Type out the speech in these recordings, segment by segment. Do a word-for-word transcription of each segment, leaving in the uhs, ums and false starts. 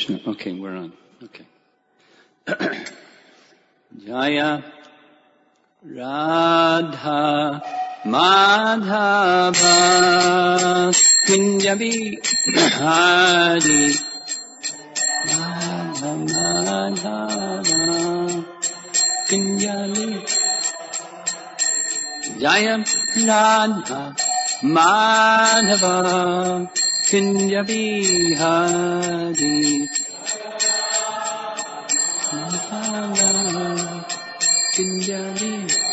Krishna. Okay, we're on. Okay. Jaya Radha Madhava Kunjabi Hari Radha Madhava Kunjabi Jaya Radha Madhava Kunjabi Hari Kunjabi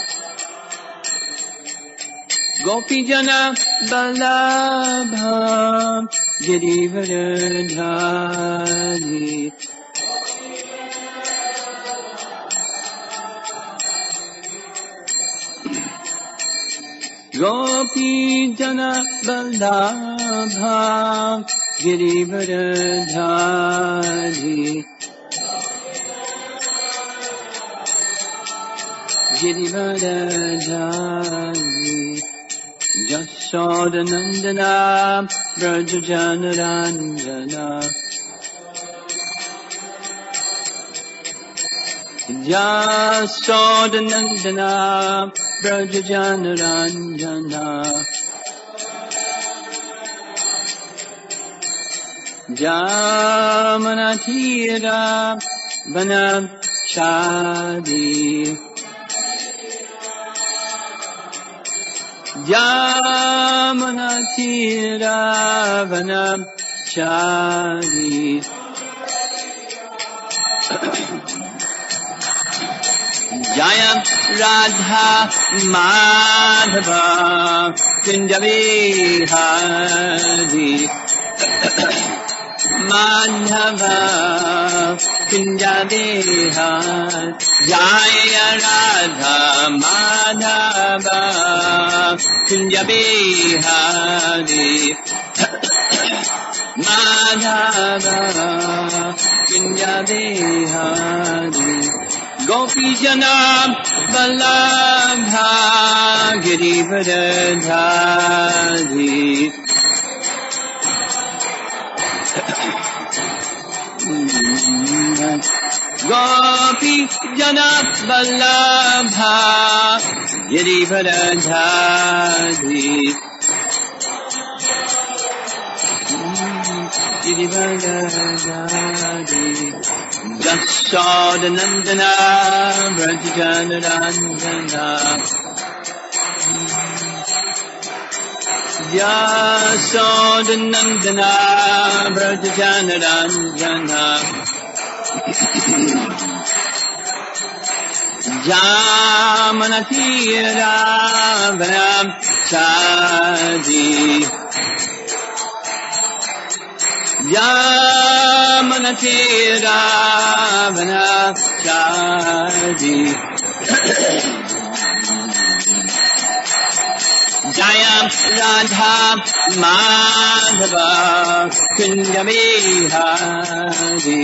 Gopijana Balabha Girivardhari Gopijana Balabha Girivardhari Girivardhari Jashodanandana Brajajanaranjana Jashodanandana Brajajanaranjana Jamanathira Vanachadi Yamanatira Vanachari Jaya Radha Madhava Kunjabi Hari Madhava Kunjabi Hari Jaya Radha Madhava Kunjabi Hari Madhava Kunjabi Hari Gopijana Vallabha Girivardhari Gopijana Vallabha Girivardhari Girivardhari Jashodanandana Brajajanaranjana Jashodanandana Brajajanaranjana Jamanatira Vanachadi Yamanatira Vanachadi Jaya Radha Madhava Kunjabi Hari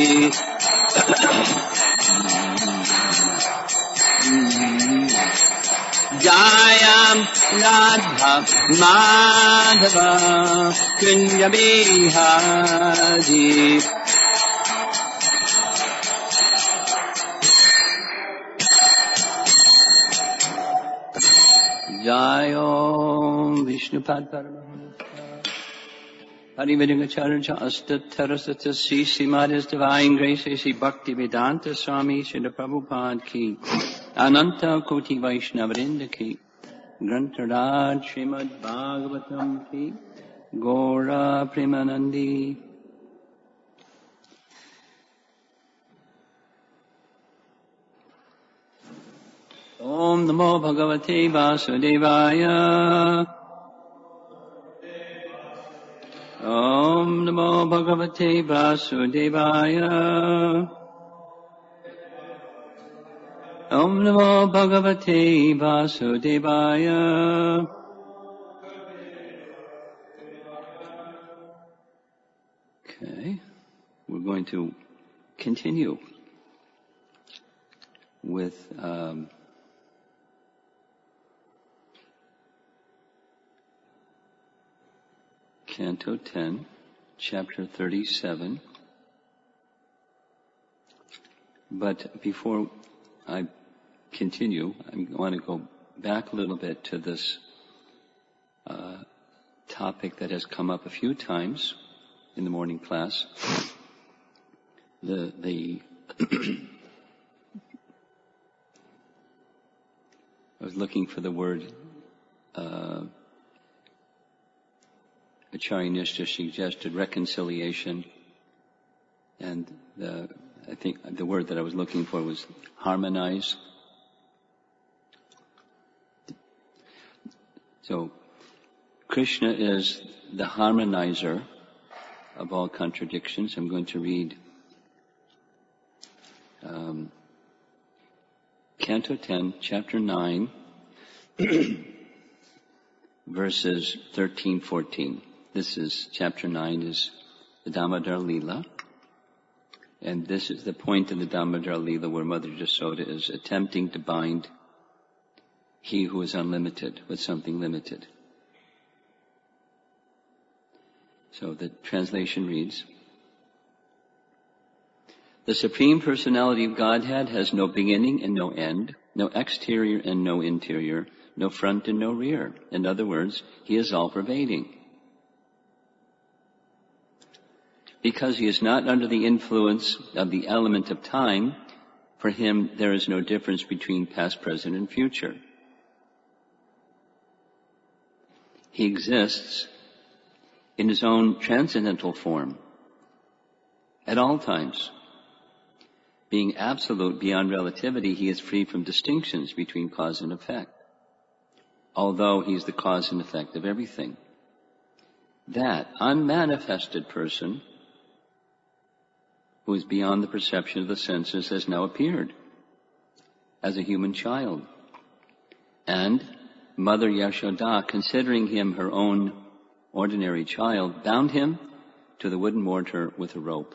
Jaya Radha Madhava Kunjabi Hari Jayo Vishnupad Paramahamsa Harivedangacharya Astatarasata Sri Srimada's Divine Grace Sri Bhakti Vedanta Swami Srila Prabhupada Ki Ananta Koti Vaishnavrinda Ki Grantaraj Srimad Bhagavatam Ki Gora Premanandi Om Namo Bhagavate Vasudevaya Om Namo Bhagavate Vasudevaya Om Namo Bhagavate Vasudevaya Okay, we're going to continue with um, Canto ten, Chapter thirty-seven, But before I continue, I want to go back a little bit to this uh, topic that has come up a few times in the morning class. The the I was looking for the word. Uh, Acharya Nishta suggested reconciliation, and the, I think the word that I was looking for was harmonize. So, Krishna is the harmonizer of all contradictions. I'm going to read um, Canto ten, Chapter nine, verses thirteen, fourteen. This is, Chapter nine is the Damodar Leela. And this is the point in the Damodar Leela where Mother Jasoda is attempting to bind he who is unlimited with something limited. So the translation reads, the Supreme Personality of Godhead has no beginning and no end, no exterior and no interior, no front and no rear. In other words, he is all-pervading. Because he is not under the influence of the element of time, for him there is no difference between past, present, and future. He exists in his own transcendental form at all times. Being absolute beyond relativity, he is free from distinctions between cause and effect, although he is the cause and effect of everything. That unmanifested person, who is beyond the perception of the senses, has now appeared as a human child. And Mother Yashoda, considering him her own ordinary child, bound him to the wooden mortar with a rope.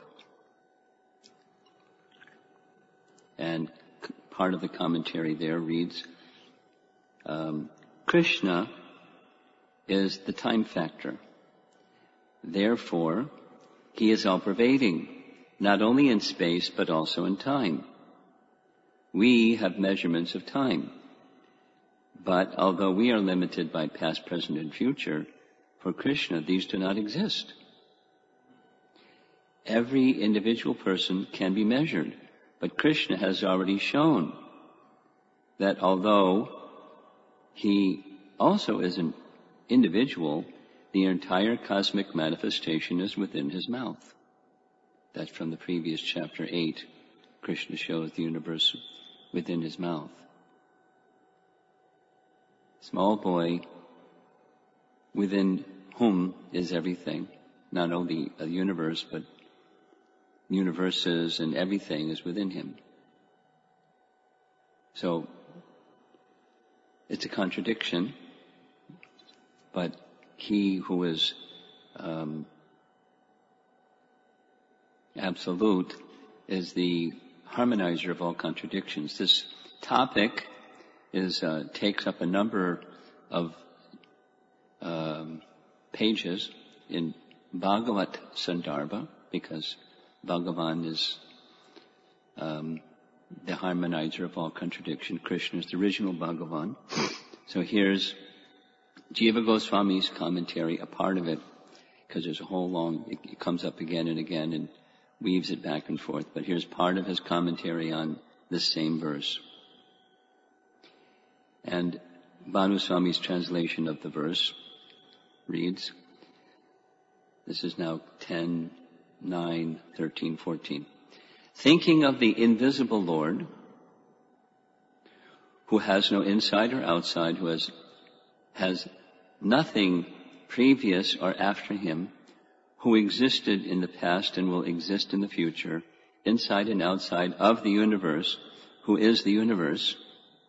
And part of the commentary there reads, um, Krishna is the time factor. Therefore, he is all-pervading, not only in space, but also in time. We have measurements of time. But although we are limited by past, present, and future, for Krishna, these do not exist. Every individual person can be measured, but Krishna has already shown that although he also is an individual, the entire cosmic manifestation is within his mouth. That's from the previous chapter eight. Krishna shows the universe within his mouth. Small boy, within whom is everything, not only a universe, but universes and everything is within him. So, it's a contradiction, but he who is um, absolute is the harmonizer of all contradictions. This topic is uh, takes up a number of um, pages in Bhagavat Sandarbha, because Bhagavan is um, the harmonizer of all contradiction. Krishna is the original Bhagavan. So here's Jiva Goswami's commentary, a part of it, because there's a whole long, it, it comes up again and again and weaves it back and forth. But here's part of his commentary on this same verse. And Bhanu Swami's translation of the verse reads, this is now ten, nine, thirteen, fourteen. Thinking of the invisible Lord, who has no inside or outside, who has, has nothing previous or after him, who existed in the past and will exist in the future, inside and outside of the universe, who is the universe,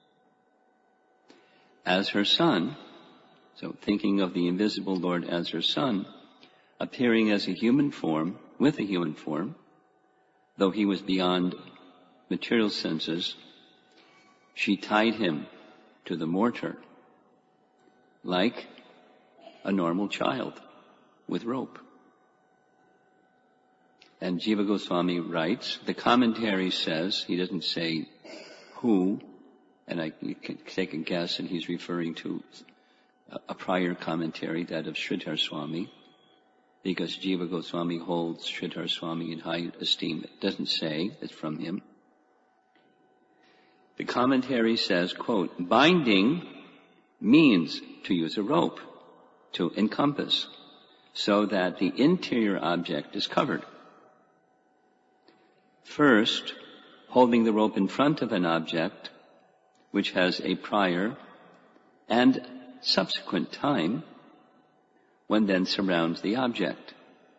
as her son, so thinking of the invisible Lord as her son, appearing as a human form, with a human form, though he was beyond material senses, she tied him to the mortar like a normal child with rope. And Jiva Goswami writes, the commentary says, he doesn't say who, and I you can take a guess, and he's referring to a, a prior commentary, that of Sridhar Swami, because Jiva Goswami holds Sridhar Swami in high esteem. It doesn't say it's from him. The commentary says, quote, binding means to use a rope to encompass so that the interior object is covered. First, holding the rope in front of an object which has a prior and subsequent time, one then surrounds the object.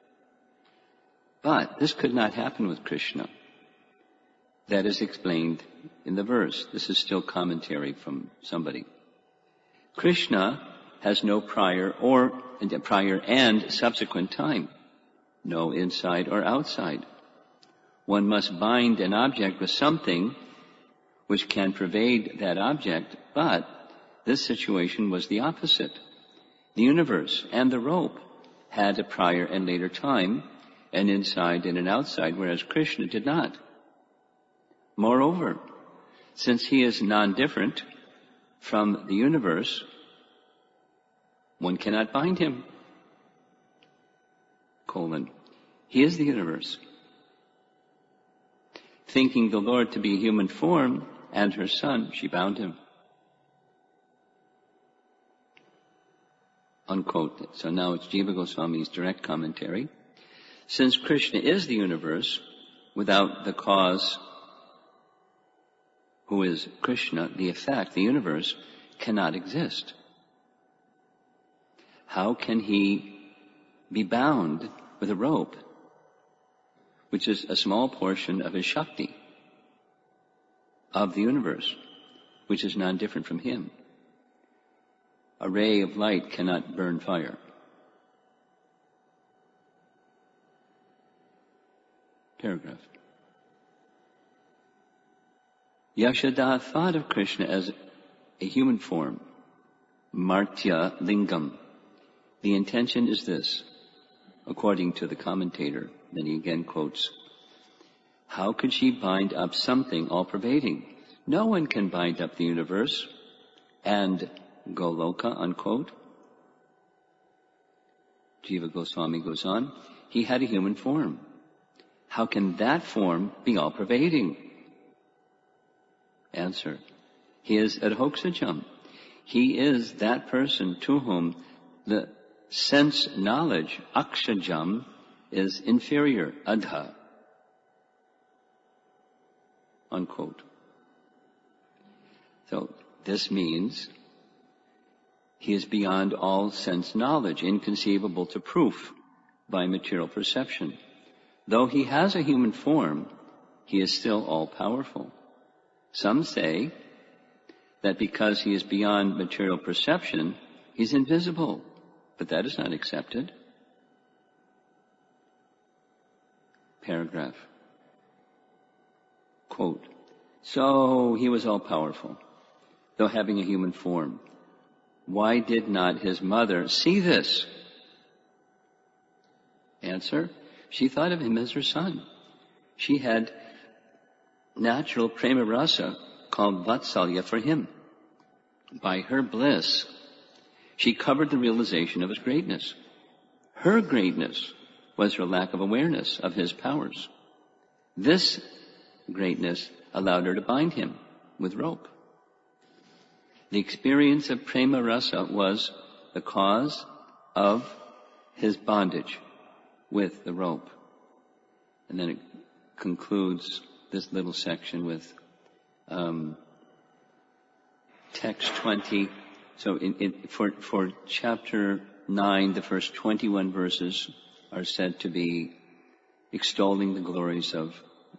But this could not happen with Krishna. That is explained in the verse. This is still commentary from somebody. Krishna has no prior or prior and subsequent time, no inside or outside. One must bind an object with something which can pervade that object, but this situation was the opposite. The universe and the rope had a prior and later time, an inside and an outside, whereas Krishna did not. Moreover, since he is non-different from the universe, one cannot bind him. Colon. He is the universe. Thinking the Lord to be a human form and her son, she bound him. Unquote. So now it's Jiva Goswami's direct commentary. Since Krishna is the universe, without the cause, who is Krishna, the effect, the universe, cannot exist. How can he be bound with a rope, which is a small portion of his Shakti, of the universe, which is non-different from him? A ray of light cannot burn fire. Paragraph. Yashoda thought of Krishna as a human form, Martya Lingam. The intention is this, according to the commentator. Then he again quotes, how could she bind up something all-pervading? No one can bind up the universe and Goloka, unquote. Jiva Goswami goes on, he had a human form. How can that form be all-pervading? Answer, he is adhoksajam. He is that person to whom the sense knowledge, akshajam, is inferior, adha. Unquote. So this means he is beyond all sense knowledge, inconceivable to proof by material perception. Though he has a human form, he is still all-powerful. Some say that because he is beyond material perception, he's invisible, but that is not accepted. Paragraph. Quote, so he was all-powerful, though having a human form. Why did not his mother see this? Answer, she thought of him as her son. She had natural prema rasa called vatsalya for him. By her bliss, she covered the realization of his greatness. Her greatness was her lack of awareness of his powers. This greatness allowed her to bind him with rope. The experience of prema rasa was the cause of his bondage with the rope. And then it concludes this little section with um, text twenty. So in, in, for, for chapter nine, the first twenty-one verses are said to be extolling the glories of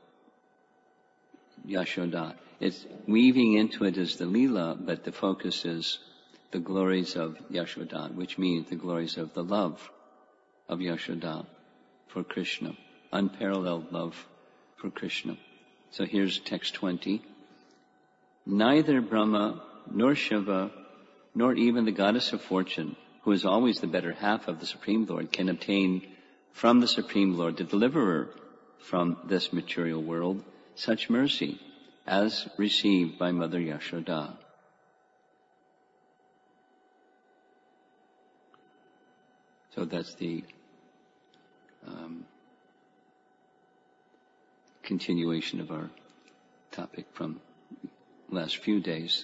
Yashoda. It's weaving into it as the Leela, but the focus is the glories of Yashoda, which means the glories of the love of Yashoda for Krishna, unparalleled love for Krishna. So here's text twenty. Neither Brahma nor Shiva nor even the goddess of fortune, who is always the better half of the Supreme Lord, can obtain from the Supreme Lord, the deliverer, from this material world such mercy as received by Mother Yashoda. So that's the um, continuation of our topic from last few days.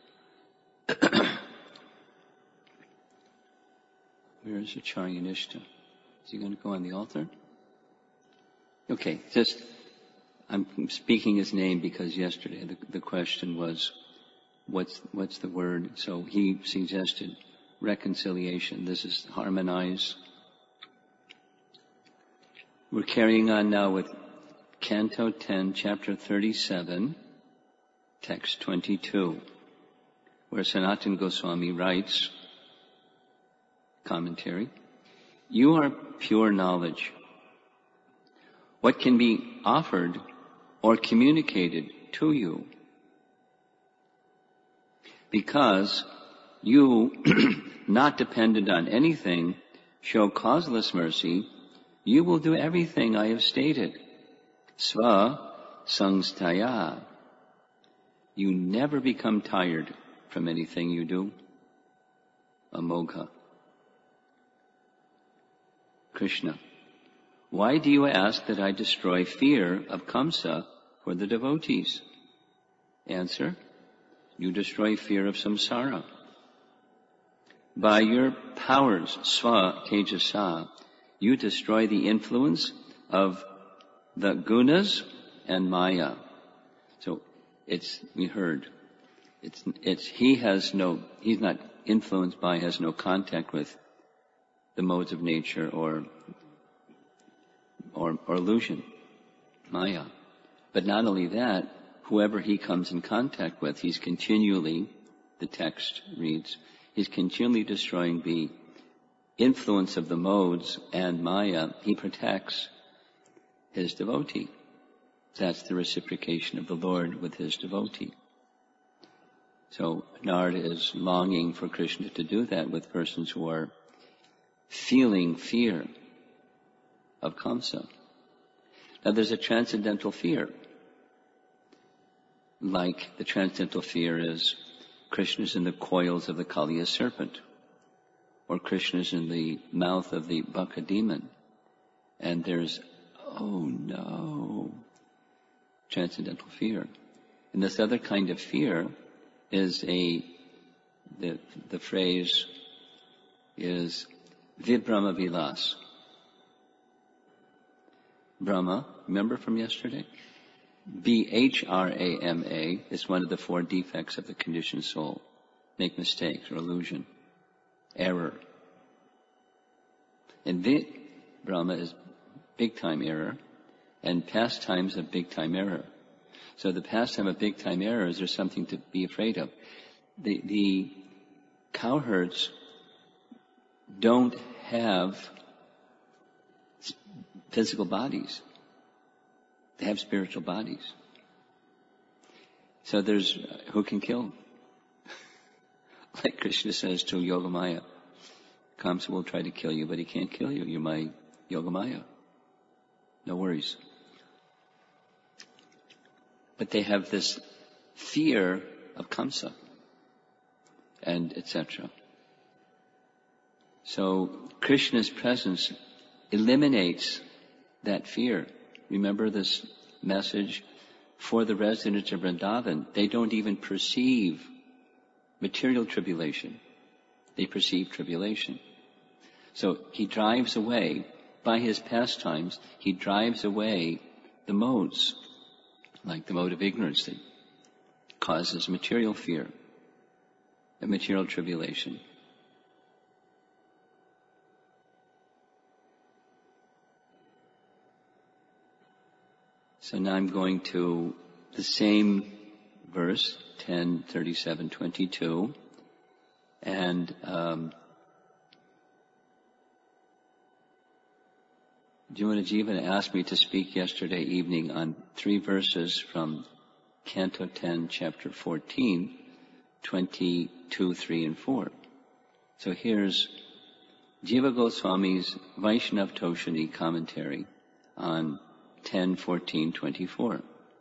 Where is Acharya Nishta? Is he going to go on the altar? Okay, just, I'm speaking his name because yesterday the, the question was, what's, what's the word? So he suggested reconciliation. This is harmonize. We're carrying on now with Canto ten, Chapter thirty-seven, Text twenty-two, where Sanatana Goswami writes, commentary, you are pure knowledge. What can be offered or communicated to you? Because you, not dependent on anything, show causeless mercy, you will do everything I have stated. Sva sangstaya. You never become tired from anything you do. Amogha. Krishna. Why do you ask that I destroy fear of Kamsa for the devotees? Answer. You destroy fear of samsara. By your powers, sva tejasa, you destroy the influence of the gunas and maya. So it's, we heard, it's, it's, he has no, he's not influenced by, has no contact with the modes of nature or, or, or illusion, maya. But not only that, whoever he comes in contact with, he's continually, the text reads, he's continually destroying the influence of the modes and maya. He protects his devotee. That's the reciprocation of the Lord with his devotee. So Narada is longing for Krishna to do that with persons who are feeling fear of Kamsa. Now there's a transcendental fear. Like the transcendental fear is Krishna's in the coils of the Kaliya serpent, or Krishna's in the mouth of the Baka demon, and there's, oh no, transcendental fear. And this other kind of fear is a, the, the phrase is Vibhrama Vilas. Brahma, remember from yesterday? B H R A M A is one of the four defects of the conditioned soul. Make mistakes or illusion, error. And Vit, Brahma, is big-time error, and pastimes of big-time error. So the pastime of big-time error is there's something to be afraid of. The, the cowherds don't have physical bodies. They have spiritual bodies. So there's, who can kill? Like Krishna says to Yogamaya, Kamsa will try to kill you, but he can't kill you. You're my Yogamaya. No worries. But they have this fear of Kamsa, and et cetera. So Krishna's presence eliminates that fear. Remember this message? For the residents of Vrindavan, they don't even perceive material tribulation. They perceive tribulation. So he drives away, by his pastimes, he drives away the modes, like the mode of ignorance that causes material fear and material tribulation. So now I'm going to the same verse, ten, thirty-seven, twenty-two, and um, Jivana asked me to speak yesterday evening on three verses from Canto ten, Chapter fourteen, twenty-two, three, and four. So here's Jiva Goswami's Vaishnav Toshani commentary on ten fourteen twenty-four.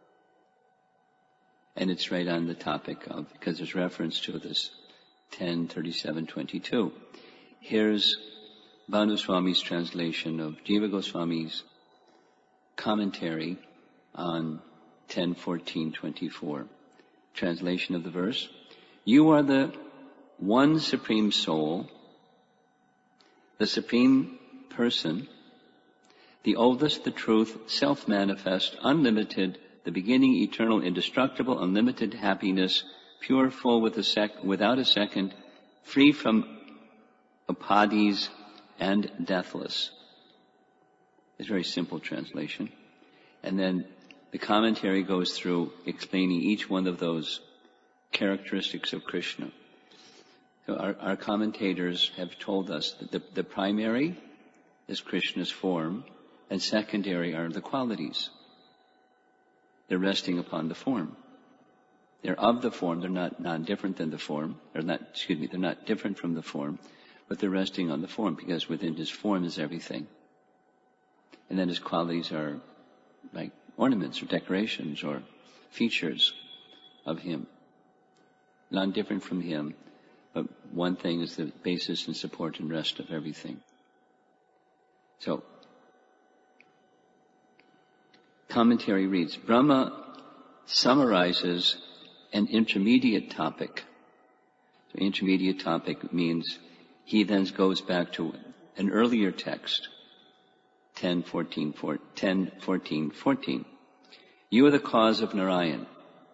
And it's right on the topic of, because there's reference to this ten thirty-seven twenty-two. Here's Bhanu Swami's translation of Jiva Goswami's commentary on ten fourteen twenty-four. Translation of the verse. You are the one Supreme Soul, the Supreme Person, the oldest, the truth, self-manifest, unlimited, the beginning, eternal, indestructible, unlimited happiness, pure, full with a sec- without a second, free from upadhis, and deathless. It's a very simple translation. And then the commentary goes through explaining each one of those characteristics of Krishna. So our, our commentators have told us that the, the primary is Krishna's form, and secondary are the qualities. They're resting upon the form. They're of the form. They're not non-different than the form. They're not, excuse me, they're not different from the form, but they're resting on the form because within his form is everything. And then his qualities are like ornaments or decorations or features of him. Non-different from him, but one thing is the basis and support and rest of everything. So, commentary reads, Brahma summarizes an intermediate topic. So intermediate topic means he then goes back to an earlier text, ten fourteen fourteen. You are the cause of Narayan.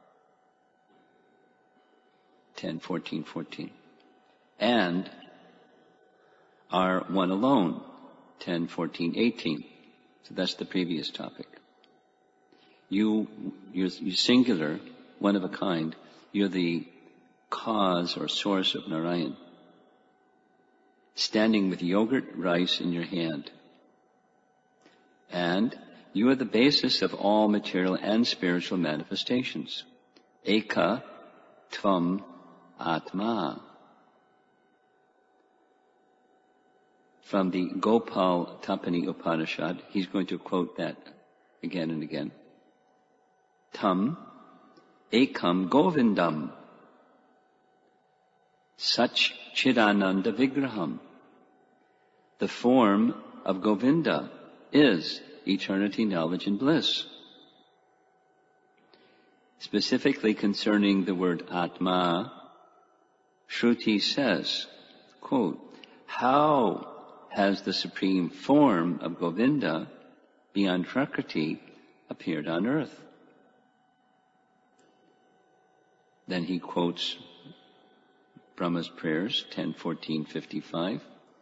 ten fourteen fourteen. And are one alone. ten fourteen eighteen. So that's the previous topic. You, you're, you're singular, one of a kind. You're the cause or source of Narayan. Standing with yogurt rice in your hand. And you are the basis of all material and spiritual manifestations. Eka tvam atma. From the Gopal Tapani Upanishad, he's going to quote that again and again. Tam ekam govindam sach chidananda vigraham. The form of Govinda is eternity, knowledge, and bliss. Specifically concerning the word Atma, Shruti says, quote, how has the supreme form of Govinda beyond Prakriti appeared on earth? Then he quotes Brahma's prayers, ten fourteen fifty-five.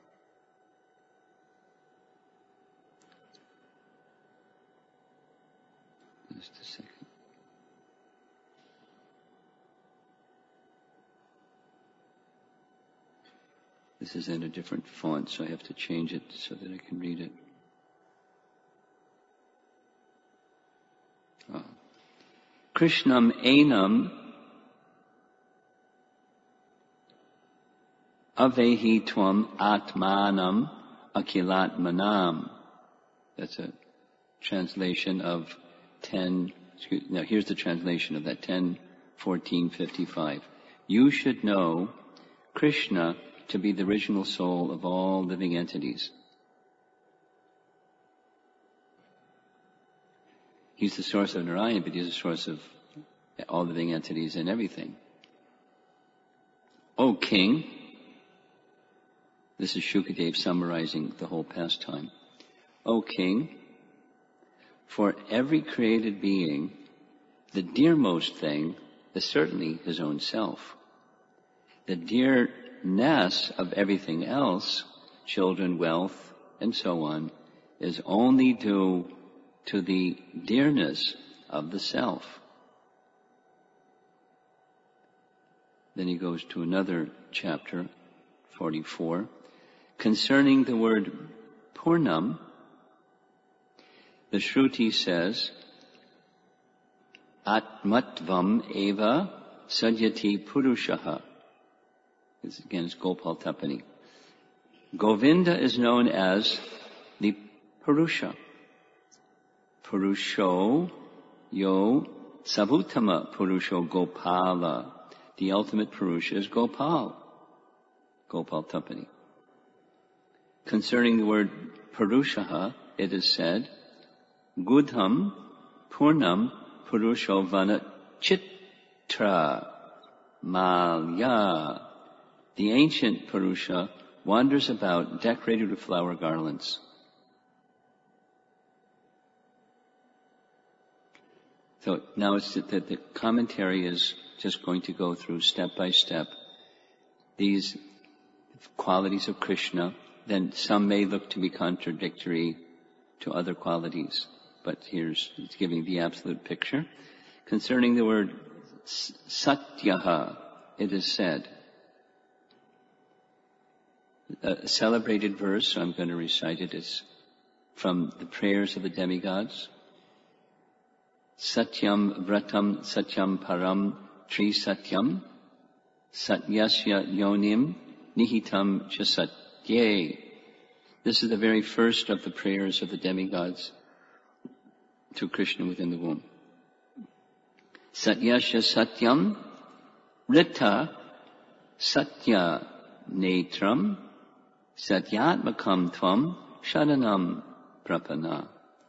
Just a second. This is in a different font, so I have to change it so that I can read it. Oh. Krishnam enam avehi tvam atmanam akilatmanam. That's a translation of ten, excuse, now here's the translation of that, ten fourteen fifty-five. You should know Krishna to be the original soul of all living entities. He's the source of Narayan, but he's the source of all living entities and everything. O King, this is Shukadev summarizing the whole pastime. O King, for every created being, the dearmost thing is certainly his own self. The dearness of everything else, children, wealth, and so on, is only due to the dearness of the self. Then he goes to another chapter, forty-four, concerning the word Purnam. The Shruti says, Atmatvam eva sadyati purushaha. This again is Gopal Tapani. Govinda is known as the Purusha. Purusho Yo Savutama Purusho Gopala. The ultimate Purusha is Gopal. Gopal Tapani. Concerning the word Purushaha, it is said, Gudham Purnam Purusho Vana Chitra Malya. The ancient Purusha wanders about decorated with flower garlands. So now it's that the commentary is just going to go through step by step these qualities of Krishna. Then some may look to be contradictory to other qualities, but here's it's giving the absolute picture. Concerning the word Satyaha, it is said, a celebrated verse, so I'm going to recite it, is from the prayers of the demigods. Satyam Vratam Satyam Param Tri Satyam Satyasya Yonim Nihitam Chasatye. This is the very first of the prayers of the demigods to Krishna within the womb. Satyasya Satyam Rita Satya Netram Satyatmakam Tvam Sharanam Prapana.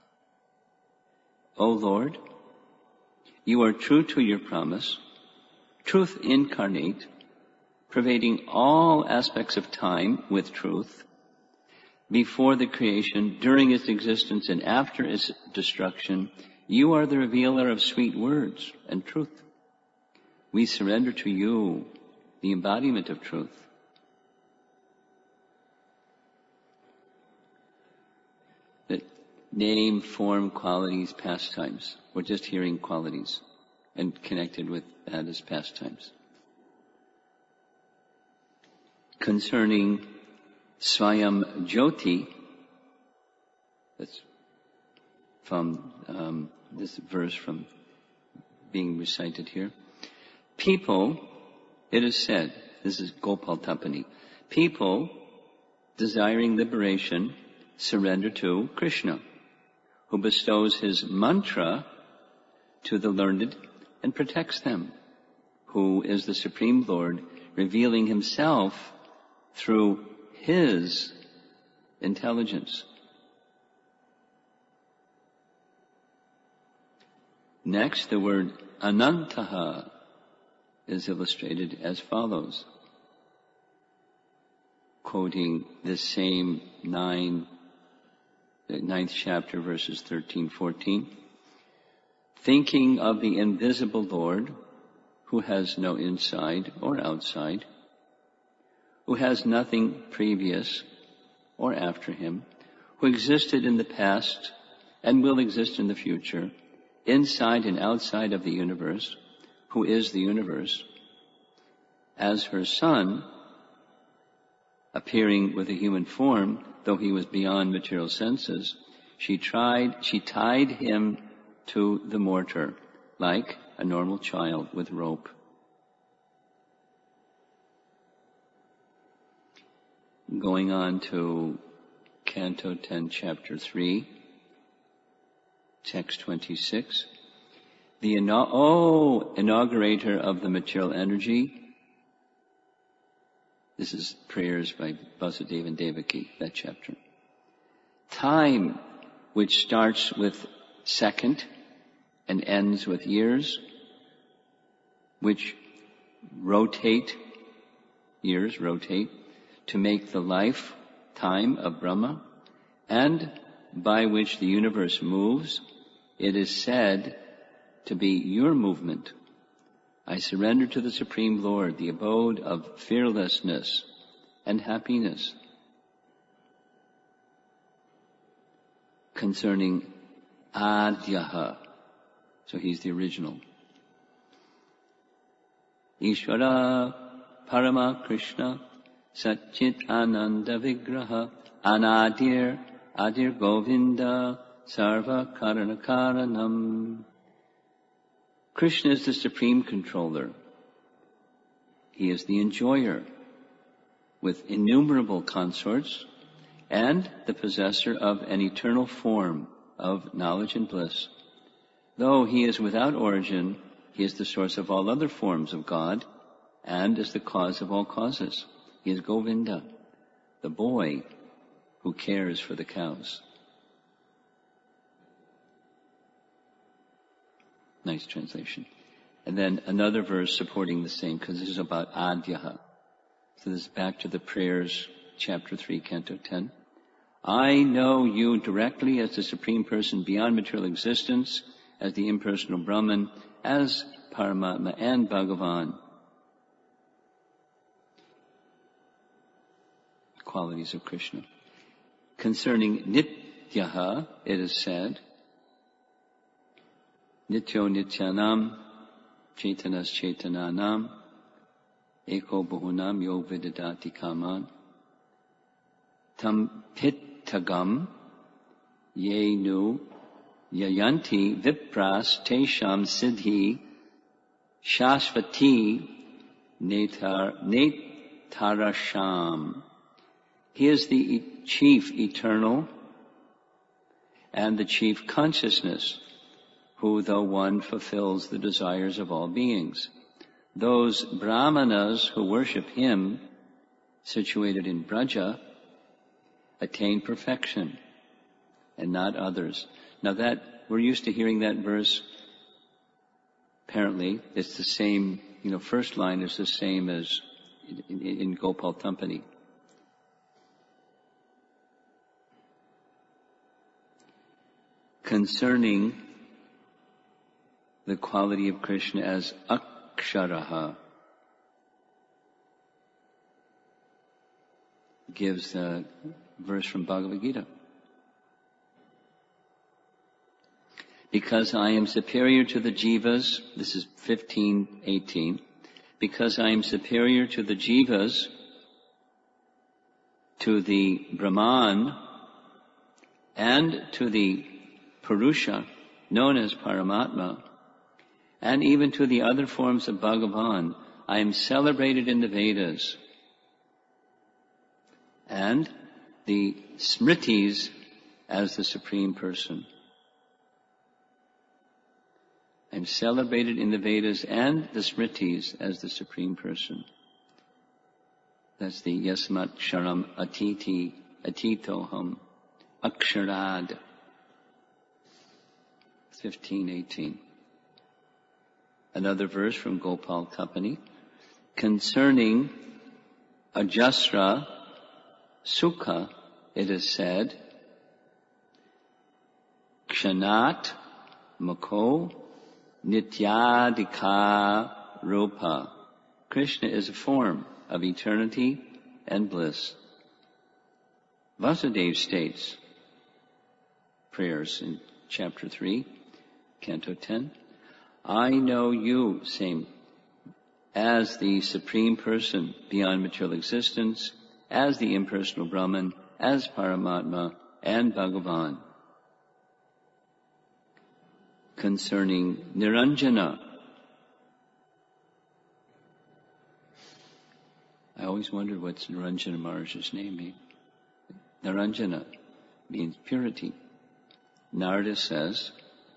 O Lord, you are true to your promise, truth incarnate, pervading all aspects of time with truth, before the creation, during its existence, and after its destruction. You are the revealer of sweet words and truth. We surrender to you, the embodiment of truth. The name, form, qualities, pastimes. We're just hearing qualities and connected with that as pastimes. Concerning Swayam Jyoti, that's from um, this verse from being recited here. People, it is said, this is Gopal Tapani, people desiring liberation surrender to Krishna, who bestows his mantra to the learned and protects them, who is the Supreme Lord, revealing himself through his intelligence. Next, the word Anantaha is illustrated as follows, quoting this same nine, the ninth chapter, verses thirteen, fourteen. Thinking of the invisible Lord, who has no inside or outside, who has nothing previous or after him, who existed in the past and will exist in the future, inside and outside of the universe, who is the universe. As her son, appearing with a human form, though he was beyond material senses, she tried, she tied him to the mortar, like a normal child with rope. Going on to Canto ten, Chapter three, Text twenty-six. The ina- oh, inaugurator of the material energy. This is prayers by Vasudeva and Devaki, that chapter. Time, which starts with second and ends with years, which rotate, years rotate, to make the life time of Brahma, and by which the universe moves, it is said to be your movement. I surrender to the Supreme Lord, the abode of fearlessness and happiness. Concerning Adyaha, so he's the original. Ishvara Parama Krishna Satchit Ananda Vigraha Anadir Adir Govinda Sarva Karana Karanam. Krishna is the supreme controller. He is the enjoyer with innumerable consorts and the possessor of an eternal form, of knowledge and bliss. Though he is without origin, he is the source of all other forms of God and is the cause of all causes. He is Govinda, the boy who cares for the cows. Nice translation. And then another verse supporting the same, because this is about Adhyaha. So this is back to the prayers, chapter three, canto ten. I know you directly as the Supreme Person beyond material existence, as the impersonal Brahman, as Paramatma and Bhagavan. Qualities of Krishna. Concerning Nityaha, it is said, Nityo Nityanam, Chaitanas Chaitananam, Eko Bahunam Yo Vidadati Kaman, Tam Pittagam, Yenu, Yayanti Vipras Tesham Siddhi, Shashvati Netar, Netarasham. He is the chief eternal and the chief consciousness, who, though one, fulfills the desires of all beings. Those brahmanas who worship him, situated in Braja, attain perfection, and not others. Now that, we're used to hearing that verse, apparently, it's the same, you know, first line is the same as in, in, in Gopal Tampani. Concerning the quality of Krishna as Aksharaha, gives a verse from Bhagavad Gita. Because I am superior to the jivas, this is fifteen eighteen, because I am superior to the jivas, to the Brahman, and to the Purusha, known as Paramatma, and even to the other forms of Bhagavan, I am celebrated in the Vedas. And the Smritis as the Supreme Person. I am celebrated in the Vedas and the Smritis as the Supreme Person. That's the Yasmat Sharam Atiti Atitoham Aksharad. fifteen eighteen. Another verse from Gopal Tapani concerning Ajasra Sukha, it is said, Kshanat Mako Nityadika Rupa. Krishna is a form of eternity and bliss. Vasudeva states, prayers in chapter three, canto ten, I know you, same, as the Supreme Person beyond material existence, as the impersonal Brahman, as Paramatma and Bhagavan. Concerning Niranjana, I always wondered what's Niranjana Maharaj's name mean. Niranjana means purity. Narada says,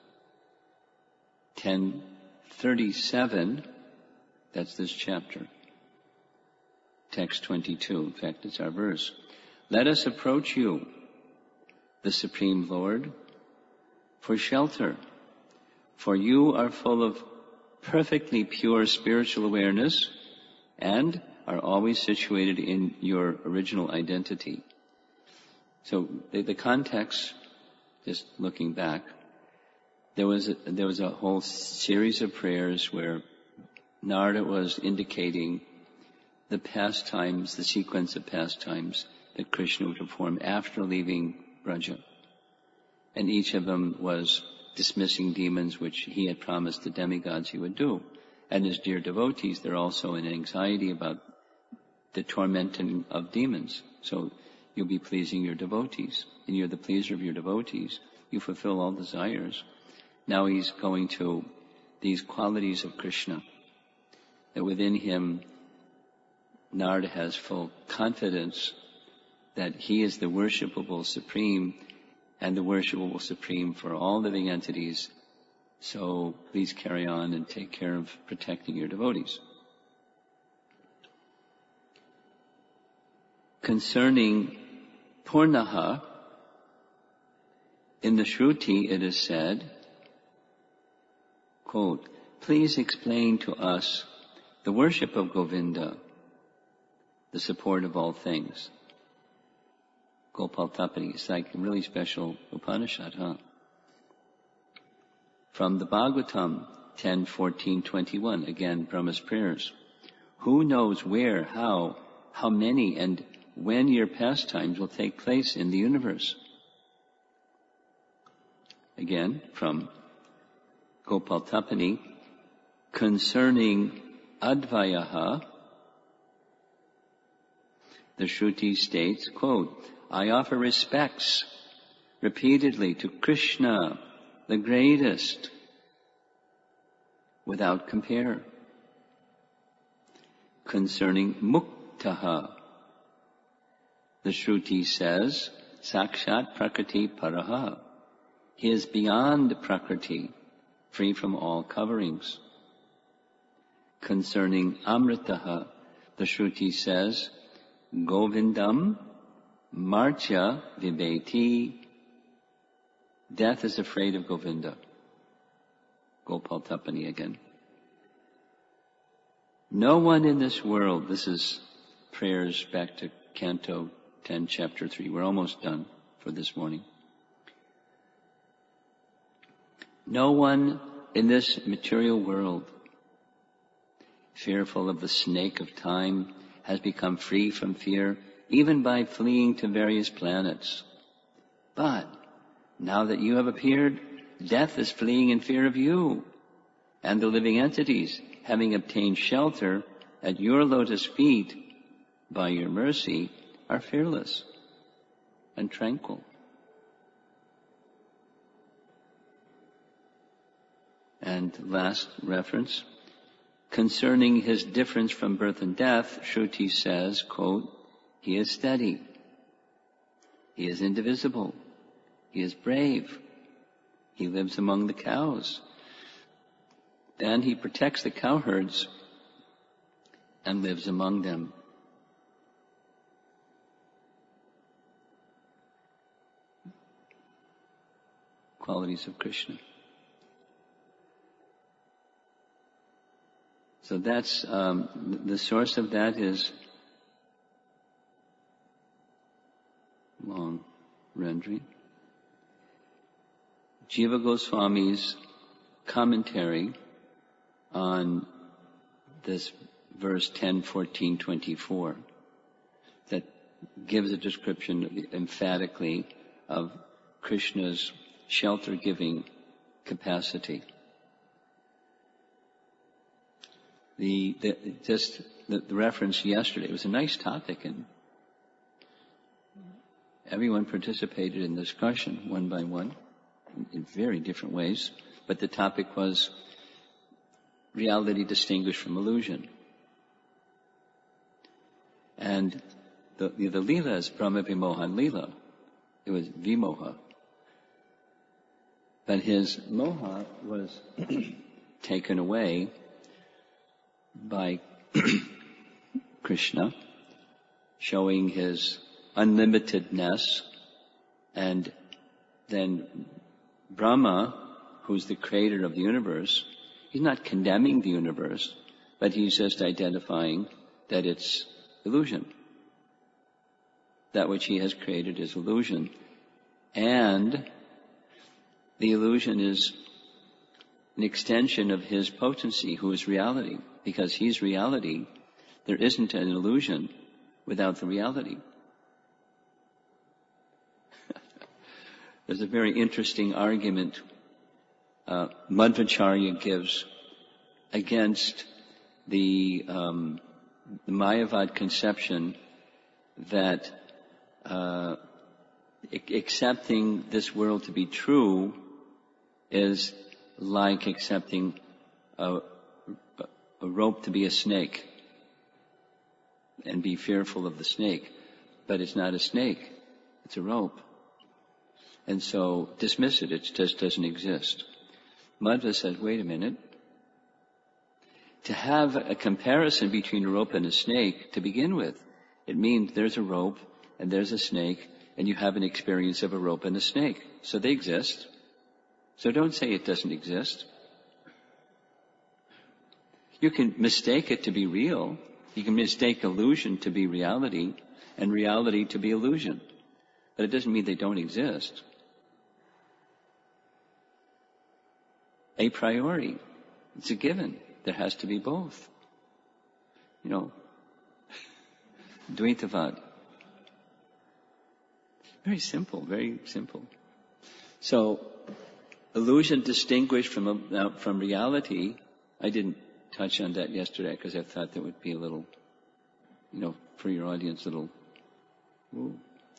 ten thirty-seven, that's this chapter, text twenty-two, in fact it's our verse. Let us approach you, the Supreme Lord, for shelter, for you are full of perfectly pure spiritual awareness and are always situated in your original identity. So the, the context, just looking back, there was a, there was a whole series of prayers where Narada was indicating the pastimes, the sequence of pastimes that Krishna would perform after leaving Braja. And each of them was dismissing demons, which he had promised the demigods he would do. And as dear devotees, they're also in anxiety about the tormenting of demons. So you'll be pleasing your devotees, and you're the pleaser of your devotees. You fulfill all desires. Now he's going to these qualities of Krishna, that within him, Narada has full confidence that he is the worshipable Supreme, and the worship will supreme for all living entities. So please carry on and take care of protecting your devotees. Concerning Purnaha, in the Shruti it is said, quote, please explain to us the worship of Govinda, the support of all things. Gopal Tapani, it's like a really special Upanishad, huh? From the Bhagavatam ten, fourteen, twenty-one, again, Brahma's prayers. Who knows where, how, how many, and when your pastimes will take place in the universe? Again, from Gopal Tapani, concerning Advayaha, the Shruti states, quote, I offer respects repeatedly to Krishna, the greatest, without compare. Concerning Muktaha, the Shruti says, Sakshat Prakriti Paraha. He is beyond Prakriti, free from all coverings. Concerning Amritaha, the Shruti says, Govindam Martya Vibeti. Death is afraid of Govinda. Gopal Tapani again. No one in this world, this is prayers back to Canto ten, Chapter three. We're almost done for this morning. No one in this material world, fearful of the snake of time, has become free from fear, even by fleeing to various planets. But now that you have appeared, death is fleeing in fear of you, and the living entities, having obtained shelter at your lotus feet by your mercy, are fearless and tranquil. And last reference, concerning his difference from birth and death, Shruti says, quote, he is steady, he is indivisible, he is brave, he lives among the cows, and he protects the cowherds and lives among them. Qualities of Krishna. So that's, um, the source of that is long rendering. Jiva Goswami's commentary on this verse ten, fourteen, twenty-four that gives a description emphatically of Krishna's shelter-giving capacity. The, the just the, the reference yesterday, it was a nice topic, and everyone participated in the discussion one by one in, in very different ways, but the topic was reality distinguished from illusion. And the, the, the Leela is Brahma Vimohan Leela. It was Vimoha. But his moha was taken away by Krishna, showing his unlimitedness, and then Brahma, who's the creator of the universe, he's not condemning the universe, but he's just identifying that it's illusion. That which he has created is illusion. And the illusion is an extension of his potency, who is reality. Because he's reality, there isn't an illusion without the reality. There's a very interesting argument uh, Madhvacharya gives against the, um, the Mayavad conception that uh, accepting this world to be true is like accepting a, a rope to be a snake and be fearful of the snake. But it's not a snake, it's a rope. And so dismiss it. It just doesn't exist. Madhva said, wait a minute. To have a comparison between a rope and a snake to begin with, it means there's a rope and there's a snake, and you have an experience of a rope and a snake. So they exist. So don't say it doesn't exist. You can mistake it to be real. You can mistake illusion to be reality, and reality to be illusion. But it doesn't mean they don't exist. A priori. It's a given. There has to be both. You know, Dvaitavad. Very simple, very simple. So, illusion distinguished from uh, from reality. I didn't touch on that yesterday because I thought that would be a little, you know, for your audience, a little. Ooh.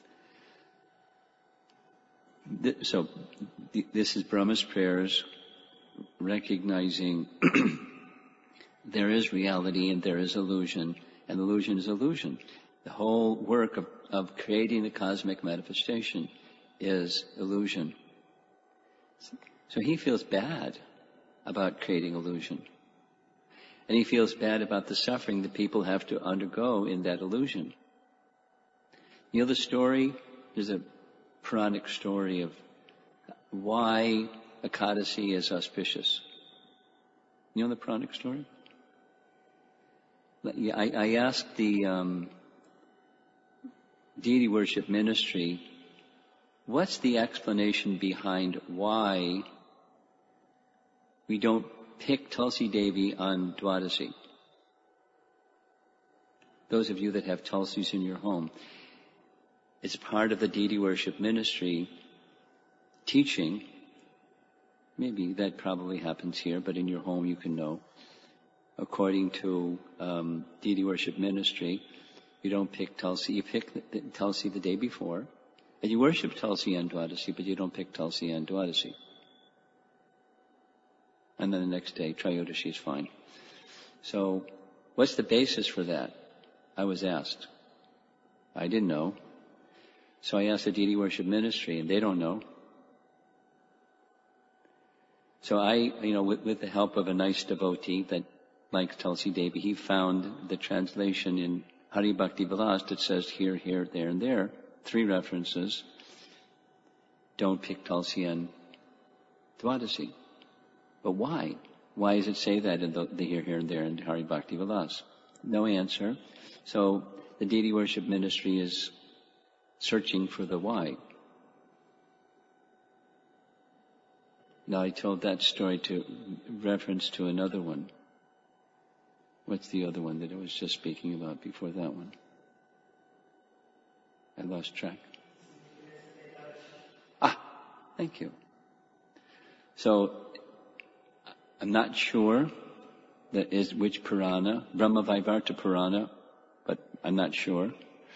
So, this is Brahma's prayers, recognizing there is reality and there is illusion, and illusion is illusion. The whole work of, of creating the cosmic manifestation is illusion. So he feels bad about creating illusion. And he feels bad about the suffering that people have to undergo in that illusion. You know the story? There's a Puranic story of why Ekadasi is auspicious. You know the Puranic story? I, I asked the um, deity worship ministry, what's the explanation behind why we don't pick Tulsi Devi on Dwadasi? Those of you that have Tulsis in your home, it's part of the deity worship ministry teaching. Maybe that probably happens here, but in your home you can know. According to um, deity worship ministry, you don't pick Tulsi. You pick the, the, Tulsi the day before, and you worship Tulsi on Dwadasi, but you don't pick Tulsi on Dwadasi. And then the next day, Trayodashi is fine. So, what's the basis for that? I was asked. I didn't know. So I asked the deity worship ministry, and they don't know. So I, you know, with, with the help of a nice devotee that likes Tulsi Devi, he found the translation in Hari Bhakti Vilas that says here, here, there, and there, three references. Don't pick Tulsi on Dwadasi. But why? Why does it say that in the, the here, here, and there in Hari Bhakti Vilas? No answer. So the deity worship ministry is searching for the why. Now I told that story to reference to another one. What's the other one that I was just speaking about before that one? I lost track. Ah, thank you. So, I'm not sure that is which Purana, Brahma Vaivarta Purana, but I'm not sure.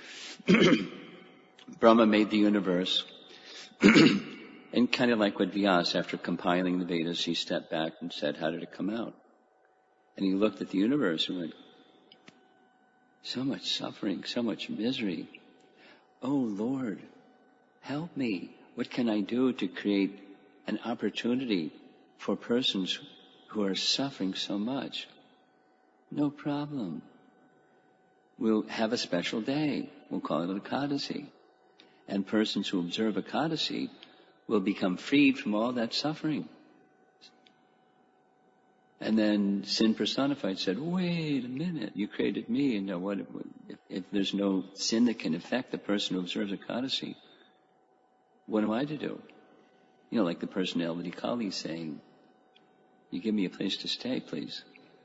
Brahma made the universe, and kind of like with Vyasa, after compiling the Vedas, he stepped back and said, how did it come out? And he looked at the universe and went, so much suffering, so much misery. Oh Lord, help me. What can I do to create an opportunity for persons who are suffering so much? No problem. We'll have a special day. We'll call it Ekadasi. And persons who observe Ekadasi will become freed from all that suffering. And then Sin Personified said, wait a minute, you created me, and now what, if, if there's no sin that can affect the person who observes Ekadasi, what am I to do? You know, like the personality Kali saying, you give me a place to stay, please.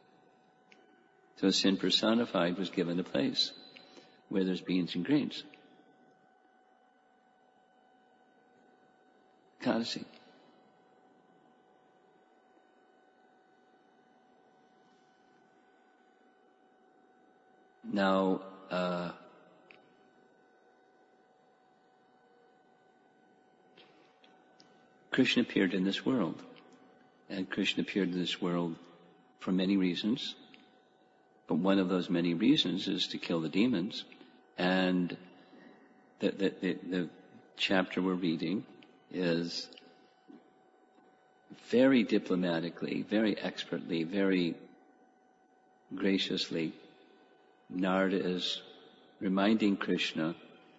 So Sin Personified was given a place where there's beans and greens. Ekadasi. Now, uh, Krishna appeared in this world. And Krishna appeared in this world for many reasons. But one of those many reasons is to kill the demons. And the, the, the, the chapter we're reading is very diplomatically, very expertly, very graciously, Narada is reminding Krishna,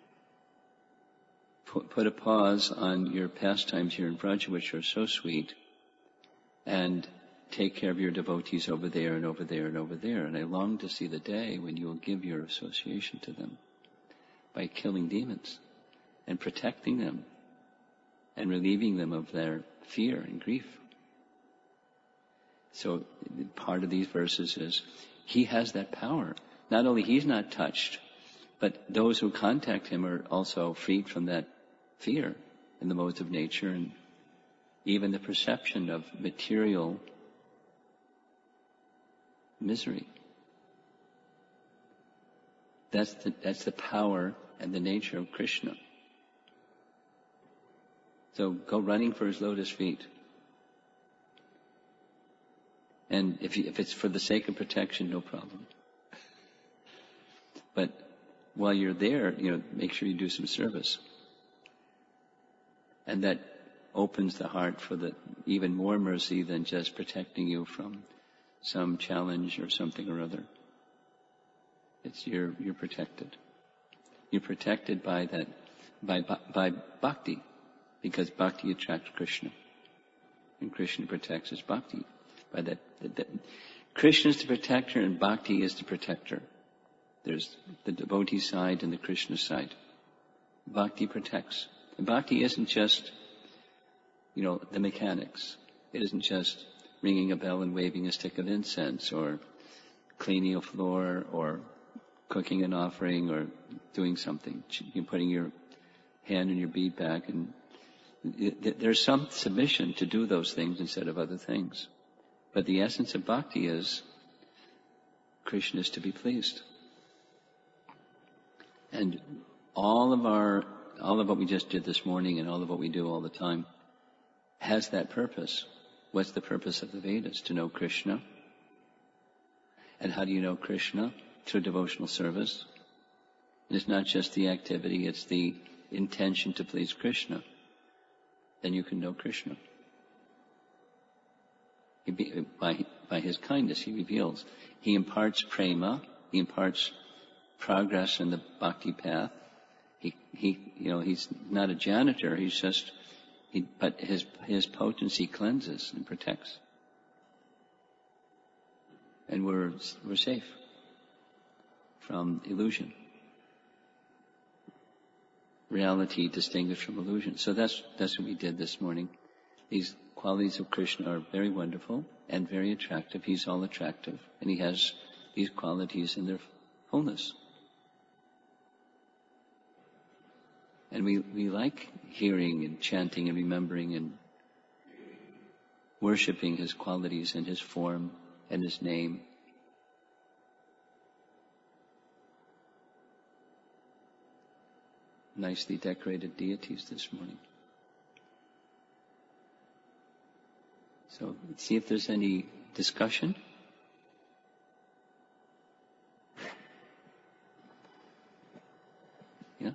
put, put a pause on your pastimes here in Vraja, which are so sweet, and take care of your devotees over there and over there and over there. And I long to see the day when you will give your association to them by killing demons and protecting them and relieving them of their fear and grief. So part of these verses is he has that power. Not only he's not touched, but those who contact him are also freed from that fear in the modes of nature and even the perception of material misery. That's the, that's the power and the nature of Krishna. So go running for his lotus feet. And if, you, if it's for the sake of protection, no problem. But while you're there, you know, make sure you do some service. And that opens the heart for the even more mercy than just protecting you from some challenge or something or other. It's you're you're protected. You're protected by that by by bhakti, because bhakti attracts Krishna, and Krishna protects his bhakti. By that, that, that Krishna is the protector and bhakti is the protector. There's the devotee side and the Krishna side. Bhakti protects. And bhakti isn't just, you know, the mechanics. It isn't just ringing a bell and waving a stick of incense, or cleaning a floor, or cooking an offering, or doing something. You're putting your hand in your bead bag, and there's some submission to do those things instead of other things. But the essence of bhakti is Krishna is to be pleased. And all of our, all of what we just did this morning and all of what we do all the time has that purpose. What's the purpose of the Vedas? To know Krishna. And how do you know Krishna? Through devotional service. And it's not just the activity, it's the intention to please Krishna. Then you can know Krishna. He be, by, by his kindness, he reveals. He imparts prema, he imparts progress in the bhakti path. He, he, you know, he's not a janitor, he's just, he, but his, his potency cleanses and protects. And we're, we're safe from illusion. Reality distinguished from illusion. So that's, that's what we did this morning. These qualities of Krishna are very wonderful and very attractive. He's all attractive, and he has these qualities in their fullness. And we, we like hearing and chanting and remembering and worshipping his qualities and his form and his name. Nicely decorated deities this morning. So let's see if there's any discussion. Yeah?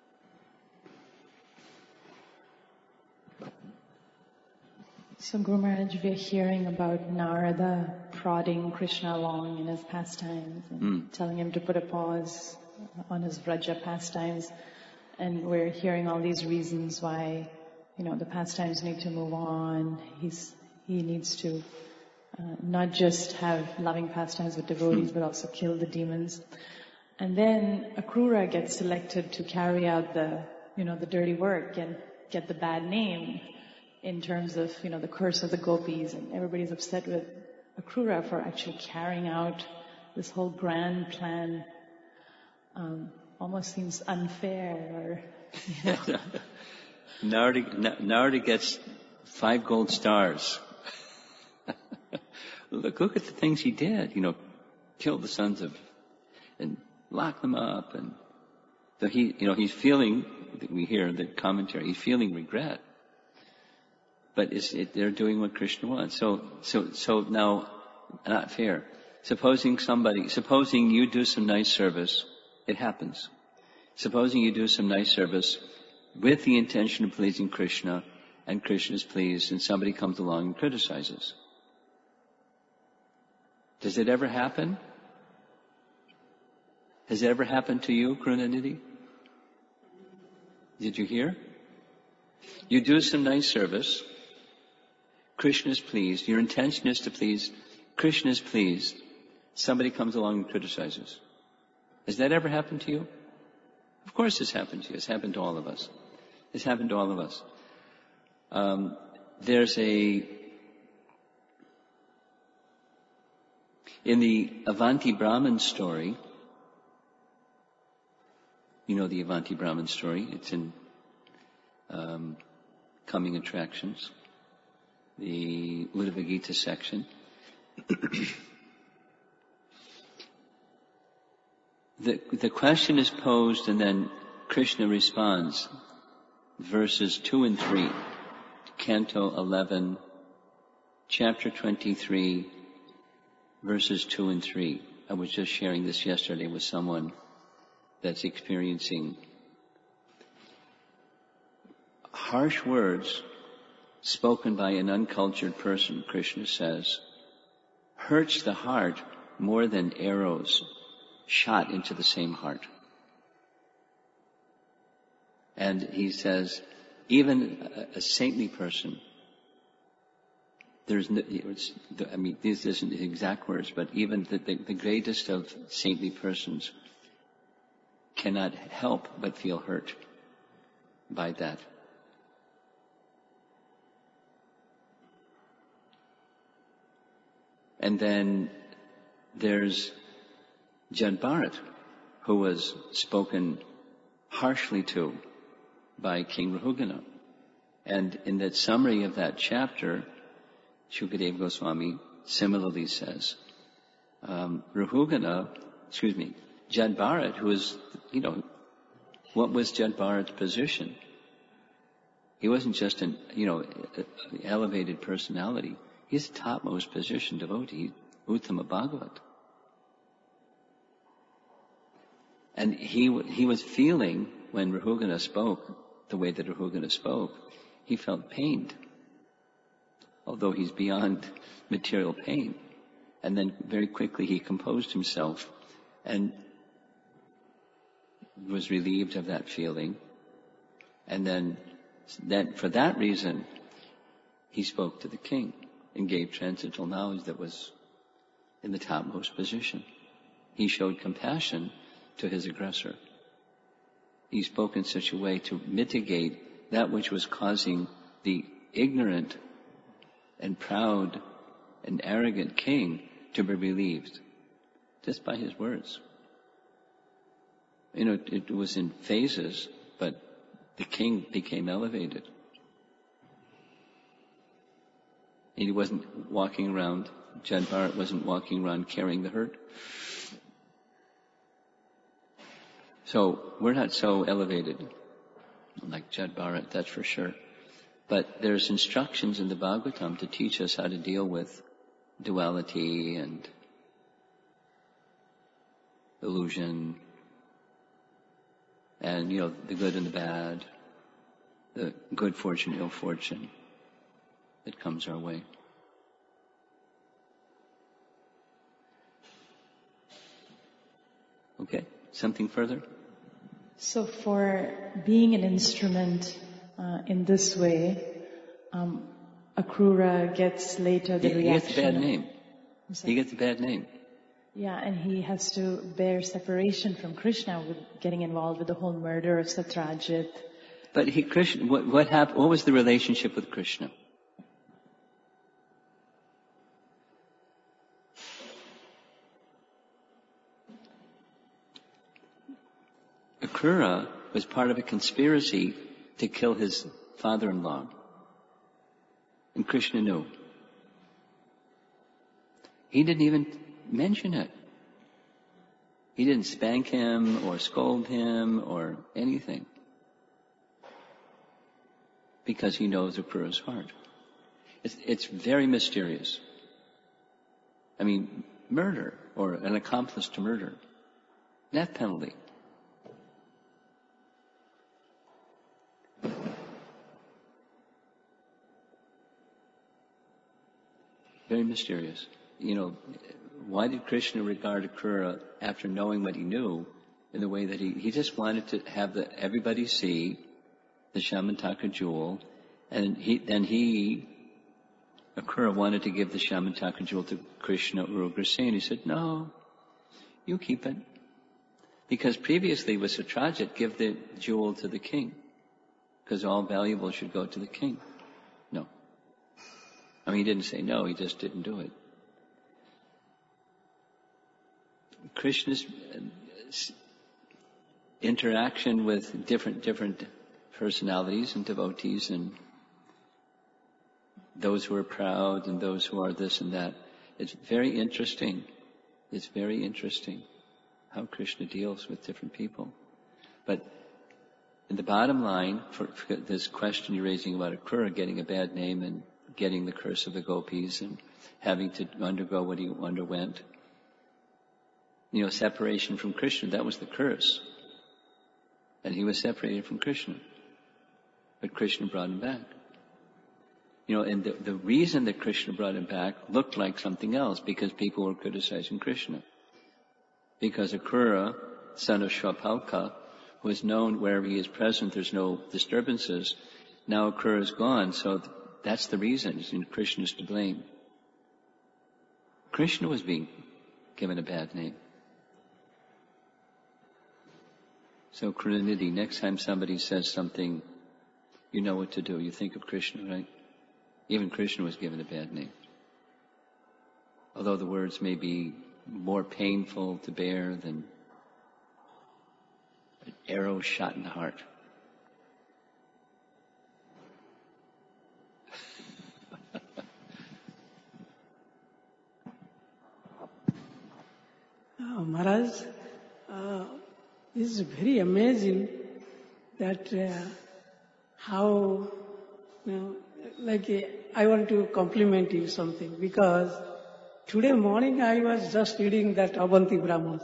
So Guru Maharaj, we're hearing about Narada prodding Krishna along in his pastimes and mm. telling him to put a pause on his Vraja pastimes. And we're hearing all these reasons why, you know, the pastimes need to move on. He's He needs to uh, not just have loving pastimes with devotees, but also kill the demons. And then Akrura gets selected to carry out the, you know, the dirty work and get the bad name in terms of, you know, the curse of the gopis. And everybody's upset with Akrura for actually carrying out this whole grand plan. Um, almost seems unfair, or, you know. Narada, Narada gets five gold stars. Look, look at the things he did, you know, killed the sons of, and lock them up, and so he, you know, he's feeling, we hear the commentary, he's feeling regret, but it's, it, they're doing what Krishna wants. So, so, so now, not fair. Supposing somebody, supposing you do some nice service, it happens. Supposing you do some nice service, with the intention of pleasing Krishna, and Krishna is pleased, and somebody comes along and criticizes. Does it ever happen? Has it ever happened to you, Karunanidhi? Did you hear? You do some nice service. Krishna is pleased. Your intention is to please. Krishna is pleased. Somebody comes along and criticizes. Has that ever happened to you? Of course it's happened to you. It's happened to all of us. It's happened to all of us. Um, there's a... In the Avanti Brahman story, you know the Avanti Brahman story. It's in um, Coming Attractions, the Uddhava Gita section. the, the question is posed and then Krishna responds. Verses two and three, Canto eleven, Chapter twenty-three, verses two and three. I was just sharing this yesterday with someone that's experiencing harsh words spoken by an uncultured person, Krishna says, hurts the heart more than arrows shot into the same heart. And he says, even a, a saintly person, there's no, it's, I mean, these isn't the exact words, but even the, the, the greatest of saintly persons cannot help but feel hurt by that. And then there's Jad Bharat, who was spoken harshly to by King Rahugana. And in that summary of that chapter, Shukadeva Goswami similarly says, um, Rahugana, excuse me, Jad Bharat, who is, you know, what was Jad Bharat's position? He wasn't just an, you know, elevated personality. He's the topmost position devotee, Uttama Bhagavat. And he, he was feeling, when Rahugana spoke, the way that Rahugana spoke, he felt pained, although he's beyond material pain. And then very quickly he composed himself and was relieved of that feeling. And then that, for that reason, he spoke to the king and gave transcendental knowledge that was in the topmost position. He showed compassion to his aggressor. He spoke in such a way to mitigate that which was causing the ignorant and proud and arrogant king to be relieved, just by his words. You know, it, it was in phases, but the king became elevated. And he wasn't walking around, Jad Bharat wasn't walking around carrying the hurt. So we're not so elevated like Jad Bharat, that's for sure. But there's instructions in the Bhagavatam to teach us how to deal with duality and illusion and, you know, the good and the bad, the good fortune, ill fortune that comes our way. Okay, something further? So for being an instrument uh, in this way, um, Akrura gets later the he, reaction. He gets a bad name. He gets a bad name. Yeah, and he has to bear separation from Krishna with getting involved with the whole murder of Satyajit. But he, Krishna, what, what happened? What was the relationship with Krishna? Akrura was part of a conspiracy to kill his father-in-law. And Krishna knew. He didn't even mention it. He didn't spank him or scold him or anything. Because he knows Akrura's heart. It's, it's very mysterious. I mean, murder or an accomplice to murder. Death penalty. very mysterious. You know, why did Krishna regard Akrura after knowing what he knew in the way that he, he just wanted to have the, everybody see the Shamantaka jewel, and he, then he, Akrura wanted to give the Shamantaka jewel to Krishna or Ugrasena. He said, no, you keep it. Because previously with Satrajit, give the jewel to the king. Because all valuables should go to the king. No. I mean, he didn't say no, he just didn't do it. Krishna's interaction with different, different personalities and devotees and those who are proud and those who are this and that. It's very interesting. It's very interesting how Krishna deals with different people. But in the bottom line, for, for this question you're raising about Akrura getting a bad name and getting the curse of the gopis and having to undergo what he underwent, you know, separation from Krishna, that was the curse. And he was separated from Krishna. But Krishna brought him back. You know, and the, the reason that Krishna brought him back looked like something else, because people were criticizing Krishna. Because Akrura, son of Shwapalka, who is known wherever he is present, there's no disturbances. Now Akrura is gone, so that's the reason. And Krishna is to blame. Krishna was being given a bad name. So Krunanidhi, next time somebody says something, you know what to do. You think of Krishna, right? Even Krishna was given a bad name. Although the words may be more painful to bear than an arrow shot in the heart. uh, Maharaj, uh, this is very amazing that uh, how, you know, like uh, I want to compliment you something, because today morning I was just reading that Avanti Brahmans.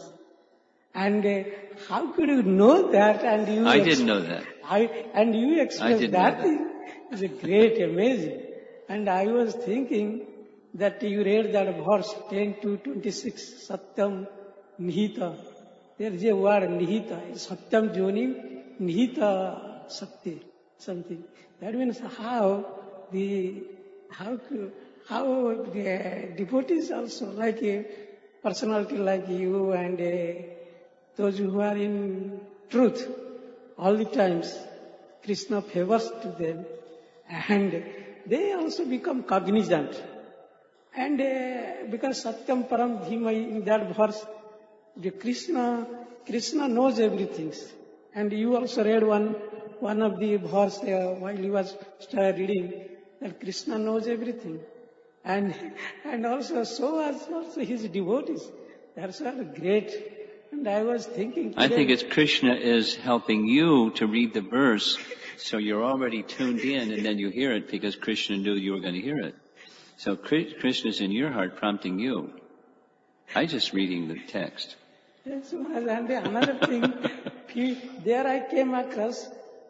And uh, how could you know that? And you I ex- didn't know that. I, and you expressed that, that thing. It's a great, amazing. And I was thinking that you read that verse ten to twenty-six, Satyam Nihita. There is a word Nihita. Satyam joining Nihita Satya, something. That means how the, how, how the devotees also, like a personality like you and uh, those who are in truth, all the times, Krishna favors to them, and they also become cognizant. And uh, because Satyam Param Dhimai, in that verse, the Krishna, Krishna knows everything. And you also read one, one of the verse uh, while you was started reading, that Krishna knows everything. And, and also, so as also his devotees. That's all great. And I was thinking today, I think it's Krishna is helping you to read the verse, so you're already tuned in, and then you hear it because Krishna knew you were going to hear it. So Krishna is in your heart prompting you. I'm just reading the text. yes, and another thing, there I came across,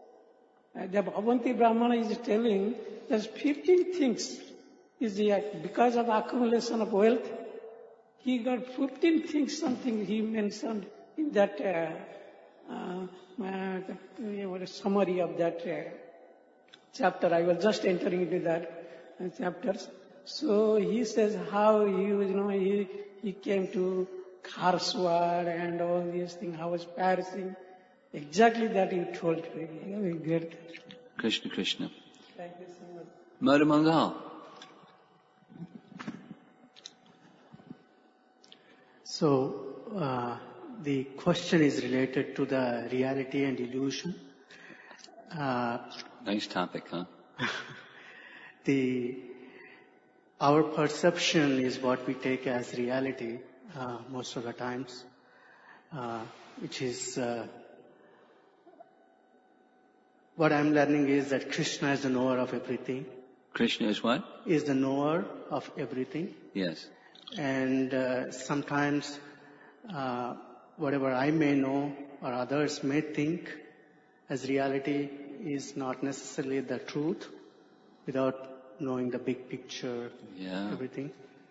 uh, the Avanti Brahmana is telling there's fifteen things is the, because of accumulation of wealth, he got fifteen things, something he mentioned in that uh, uh, uh, summary of that uh, chapter. I was just entering into that uh, chapters. So he says how he, you know, he, he came to Kharswad and all these things, how was perishing. Exactly that you told me. Very good. Krishna, Krishna. Thank you so much. Madhu Mangal. So, uh, the question is related to the reality and illusion. Uh, Nice topic, huh? the our perception is what we take as reality uh, most of the times, uh, which is uh, what I'm learning is that Krishna is the knower of everything. Krishna is what? Is the knower of everything. Yes. And uh, sometimes uh, whatever I may know or others may think as reality is not necessarily the truth without knowing the big picture, Yeah. everything.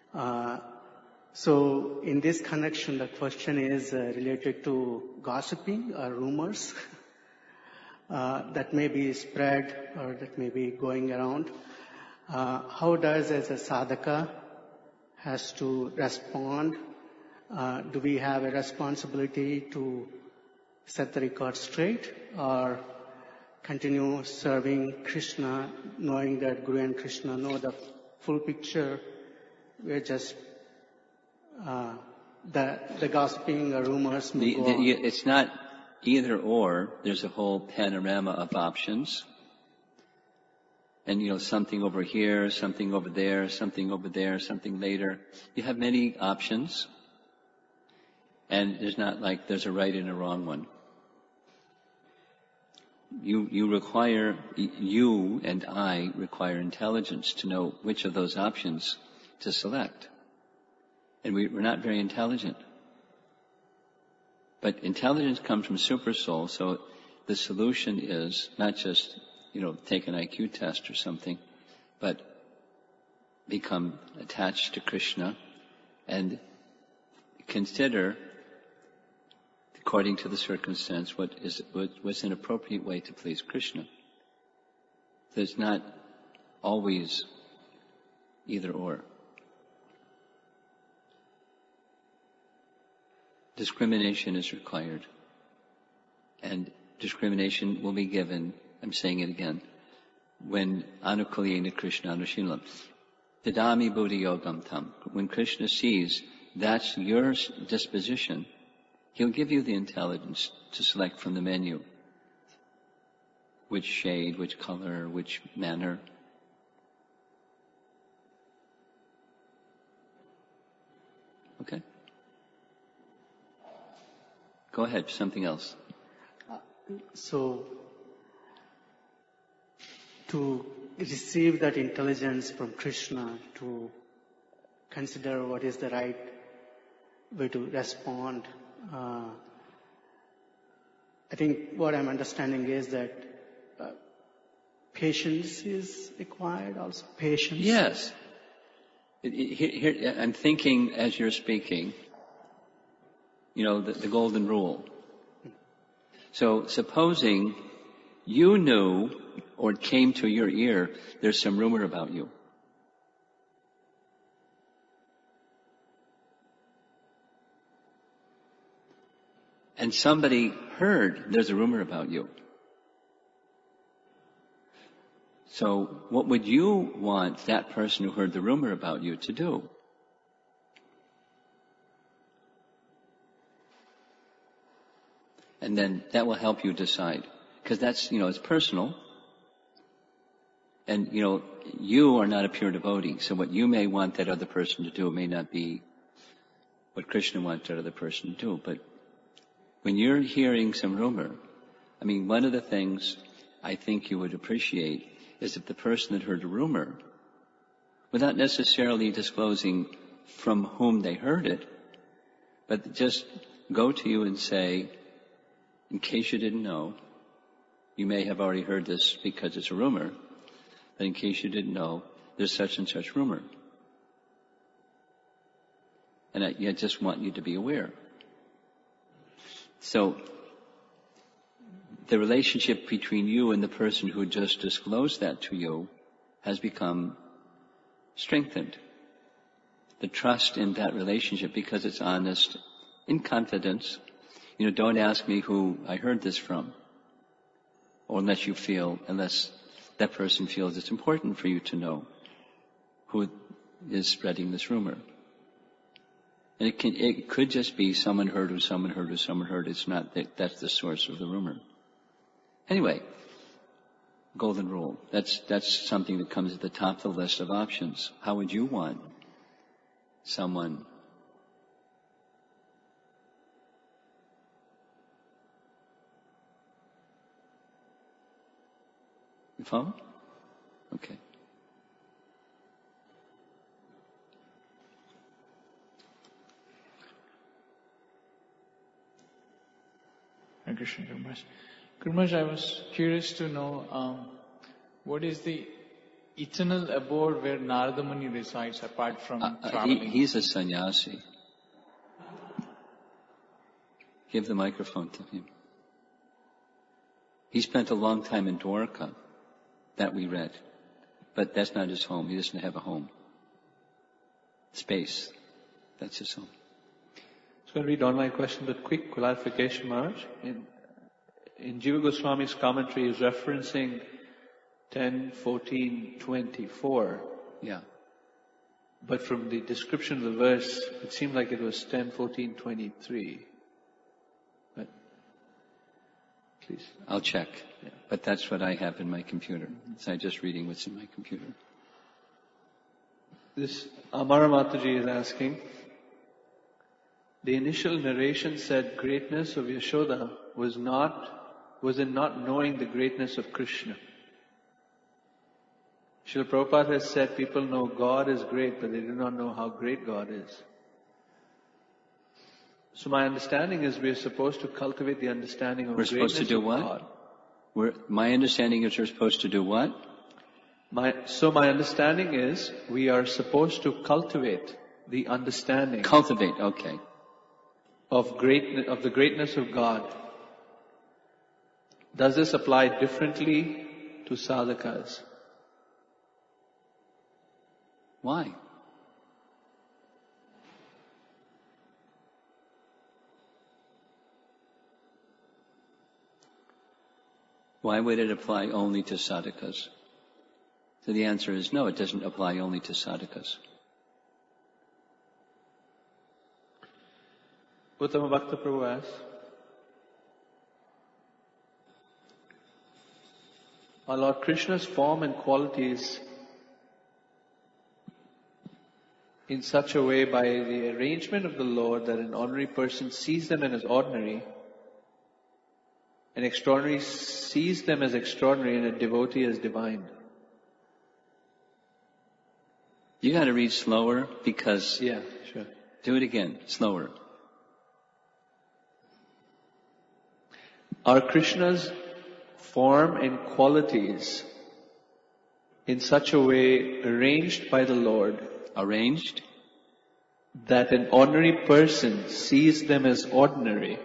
Uh, so in this connection, the question is uh, related to gossiping or rumors uh, that may be spread or that may be going around. Uh, how does, as a sadhaka, has to respond? Uh, do we have a responsibility to set the record straight, or continue serving Krishna, knowing that Guru and Krishna know the full picture? We're just uh, the the gossiping or rumors. The, the, it's not either or. There's a whole panorama of options. And, you know, something over here, something over there, something over there, something later. You have many options. And there's not like there's a right and a wrong one. You, you require, you and I require intelligence to know which of those options to select. And we, we're not very intelligent. But intelligence comes from Super Soul, so the solution is not just, you know, take an I Q test or something, but become attached to Krishna and consider, according to the circumstance, what is what, what's an appropriate way to please Krishna. There's not always either or. Discrimination is required, and discrimination will be given, I'm saying it again, when anukulyena Krishna anushilam. Dadami buddhi yogam tam. When Krishna sees that's your disposition, he'll give you the intelligence to select from the menu which shade, which color, which manner. Okay? Go ahead, something else. Uh, so, to receive that intelligence from Krishna, to consider what is the right way to respond, uh, I think what I'm understanding is that uh, patience is required also. Patience. Yes. Here, here, I'm thinking as you're speaking, you know, the, the golden rule. So supposing you knew, or it came to your ear, there's some rumor about you. And somebody heard there's a rumor about you. So what would you want that person who heard the rumor about you to do? And then that will help you decide. Because that's, you know, it's personal. And, you know, you are not a pure devotee. So what you may want that other person to do may not be what Krishna wants that other person to do. But when you're hearing some rumor, I mean, one of the things I think you would appreciate is if the person that heard the rumor, without necessarily disclosing from whom they heard it, but just go to you and say, in case you didn't know, you may have already heard this because it's a rumor, but in case you didn't know, there's such and such rumor. And I, I just want you to be aware. So, the relationship between you and the person who just disclosed that to you has become strengthened. The trust in that relationship, because it's honest, in confidence. You know, don't ask me who I heard this from. Or unless you feel, unless that person feels it's important for you to know who is spreading this rumor. And it can, it could just be someone heard who someone heard who someone heard. It's not that that's the source of the rumor. Anyway, golden rule. That's, that's something that comes at the top of the list of options. How would you want someone? You follow? Okay. Hare Krishna, Guru Maharaj. Guru Maharaj, I was curious to know um, what is the eternal abode where Narada Muni resides apart from Uh, uh, traveling? he, he's a sannyasi. Give the microphone to him. He spent a long time in Dwarka, that we read. But that's not his home. He doesn't have a home. Space. That's his home. So I'll read online question, but quick clarification, Maharaj. In, in Jiva Goswami's commentary, he's referencing ten, fourteen, twenty-four. Yeah. But from the description of the verse, it seemed like it was ten, fourteen, twenty-three. But, please. I'll check. Yeah. But that's what I have in my computer. So I'm just reading what's in my computer. This Amara Mataji is asking, the initial narration said greatness of Yashoda was not, was in not knowing the greatness of Krishna. Srila Prabhupada has said people know God is great, but they do not know how great God is. So my understanding is we are supposed to cultivate the understanding of We're greatness supposed to do of what? God. We're, my understanding is we're supposed to do what? My, so my understanding is we are supposed to cultivate the understanding Cultivate, okay. of great, of the greatness of God. Does this apply differently to sadhakas? Why? Why would it apply only to sadhakas? So the answer is no, it doesn't apply only to sadhakas. Uttama Bhakta Prabhu asks, our Lord Krishna's form and qualities in such a way by the arrangement of the Lord that an ordinary person sees them as ordinary, an extraordinary sees them as extraordinary, and a devotee as divine. You gotta read slower because... Yeah, sure. Do it again, slower. Are Krishna's form and qualities in such a way arranged by the Lord Arranged? that an ordinary person sees them as ordinary,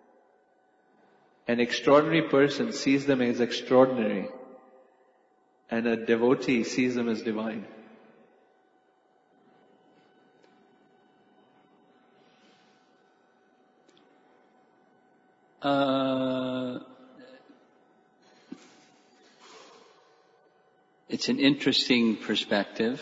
an extraordinary person sees them as extraordinary, and a devotee sees them as divine? Uh, it's an interesting perspective.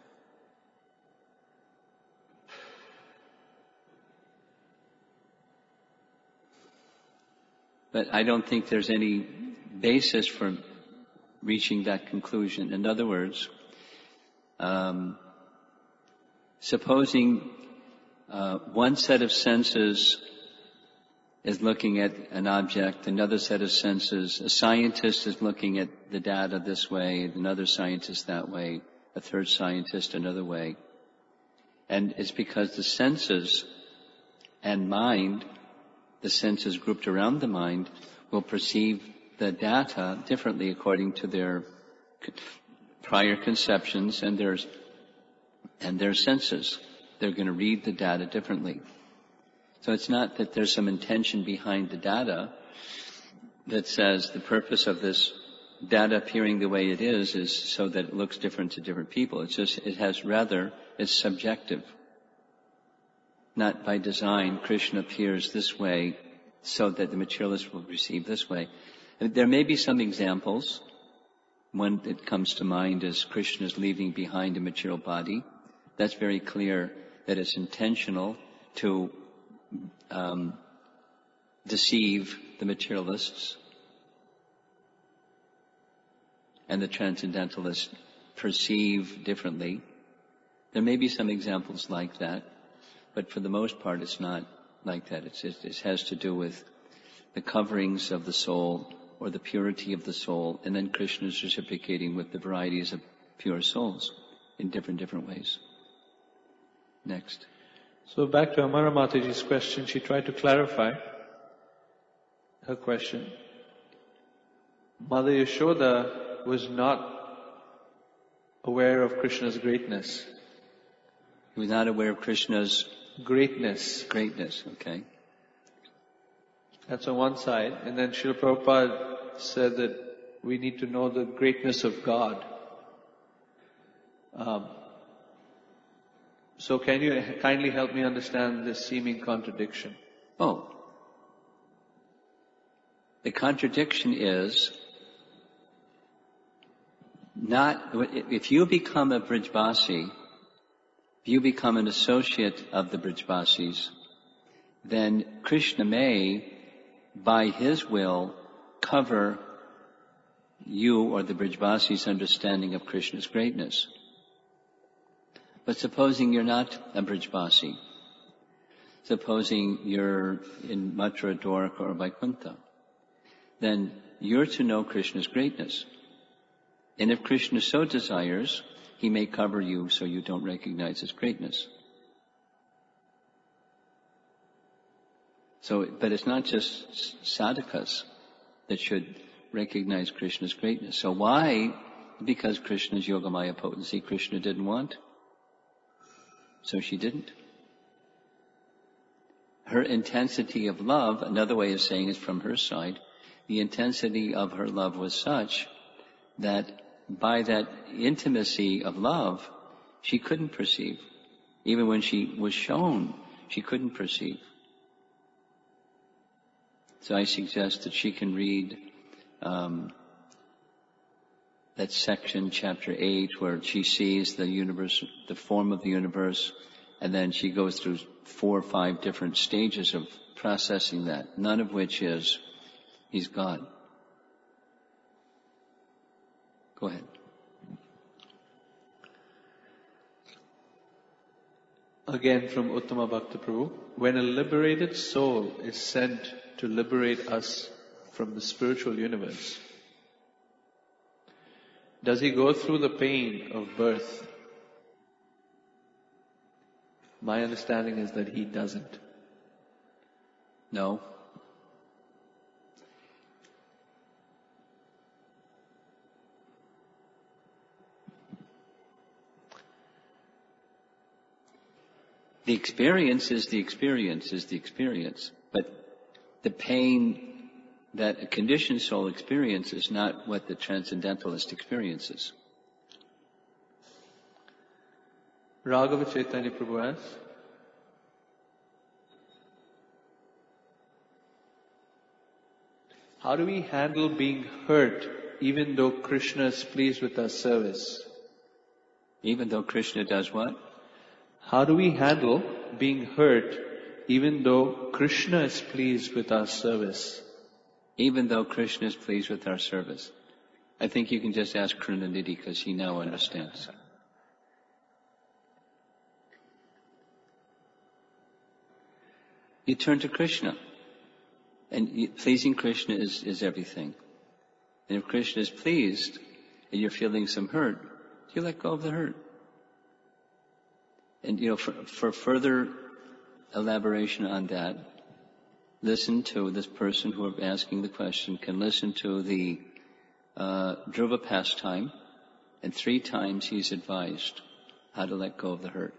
But I don't think there's any basis for reaching that conclusion. In other words, um, supposing uh, one set of senses is looking at an object, another set of senses, a scientist is looking at the data this way, another scientist that way, a third scientist another way. And it's because the senses and mind, the senses grouped around the mind, will perceive the data differently according to their prior conceptions and their, and their senses. They're going to read the data differently. So it's not that there's some intention behind the data that says the purpose of this data appearing the way it is is so that it looks different to different people. It's just, it has rather, it's subjective. Not by design, Krishna appears this way so that the materialist will receive this way. And there may be some examples. One that comes to mind is Krishna is leaving behind a material body. That's very clear that it's intentional to um, deceive the materialists. And the transcendentalists perceive differently. There may be some examples like that. But for the most part, it's not like that. It's, it, it has to do with the coverings of the soul or the purity of the soul, and then Krishna is reciprocating with the varieties of pure souls in different, different ways. Next. So back to Amara Mataji's question, she tried to clarify her question. Mother Yashoda was not aware of Krishna's greatness. He was not aware of Krishna's greatness. Greatness, okay. That's on one side. And then Srila Prabhupada said that we need to know the greatness of God. Um, so can you kindly help me understand this seeming contradiction? Oh. The contradiction is not, if you become a Brijbasi, if you become an associate of the Brijbasis, then Krishna may, by his will, cover you or the Brijbasis' understanding of Krishna's greatness. But supposing you're not a Brijbasi, supposing you're in Mathura, Dwarka, or Vaikuntha, then you're to know Krishna's greatness. And if Krishna so desires, he may cover you so you don't recognize his greatness. So, but it's not just sadhakas that should recognize Krishna's greatness. So why? Because Krishna's Yogamaya potency, Krishna didn't want. So she didn't. Her intensity of love, another way of saying it from her side, the intensity of her love was such that by that intimacy of love, she couldn't perceive. Even when she was shown, she couldn't perceive. So I suggest that she can read um, that section, chapter eight, where she sees the universe, the form of the universe, and then she goes through four or five different stages of processing that, none of which is, he's God. Go ahead. Again from Uttama Bhakta Prabhu, when a liberated soul is sent to liberate us from the spiritual universe, does he go through the pain of birth? My understanding is that he doesn't. No. The experience is the experience is the experience, but the pain that a conditioned soul experiences is not what the transcendentalist experiences. Raghava Chaitanya Prabhu asks, how do we handle being hurt even though Krishna is pleased with our service? Even though Krishna does what? How do we handle being hurt even though Krishna is pleased with our service? Even though Krishna is pleased with our service. I think you can just ask Krunanidhi because he now understands. You turn to Krishna. And pleasing Krishna is, is everything. And if Krishna is pleased and you're feeling some hurt, you let go of the hurt. And, you know, for, for further elaboration on that, listen to this person who are asking the question, can listen to the uh, Dhruva pastime, and three times he's advised how to let go of the hurt.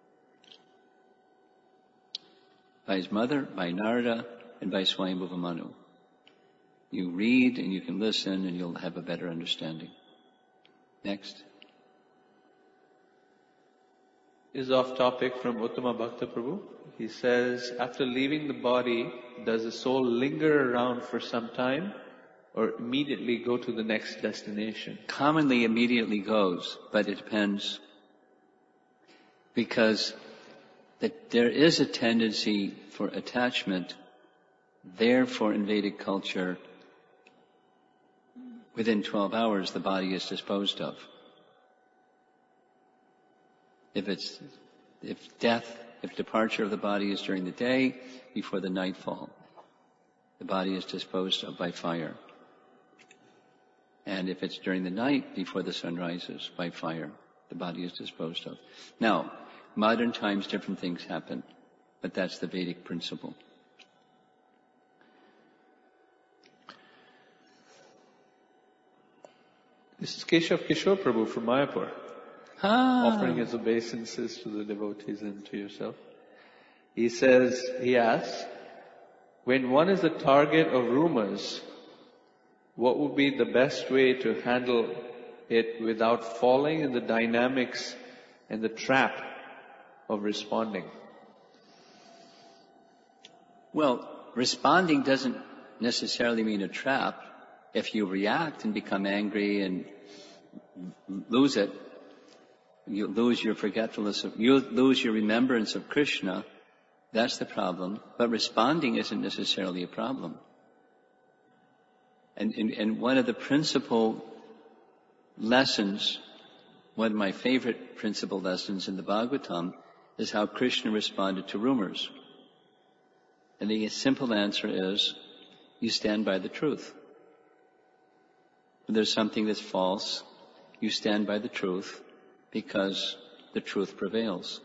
By his mother, by Narada, and by Swayambhuva Manu. You read and you can listen and you'll have a better understanding. Next. Is off topic from Uttama Bhakta Prabhu. He says, after leaving the body, does the soul linger around for some time or immediately go to the next destination? Commonly immediately goes, but it depends. Because that there is a tendency for attachment. Therefore, in Vedic culture, within twelve hours, the body is disposed of. If it's, if death, if departure of the body is during the day, before the nightfall, the body is disposed of by fire. And if it's during the night, before the sun rises, by fire, the body is disposed of. Now, modern times, different things happen, but that's the Vedic principle. This is Keshav Kishore Prabhu from Mayapur. Ah. offering his obeisances to the devotees and to yourself. He says, he asks, when one is the target of rumors, what would be the best way to handle it without falling in the dynamics and the trap of responding? Well, responding doesn't necessarily mean a trap. If you react and become angry and lose it, you lose your forgetfulness of, you lose your remembrance of Krishna, that's the problem. But responding isn't necessarily a problem. And, and, and one of the principal lessons, one of my favorite principal lessons in the Bhagavatam, is how Krishna responded to rumors. And the simple answer is, you stand by the truth. When there's something that's false, you stand by the truth because the truth prevails.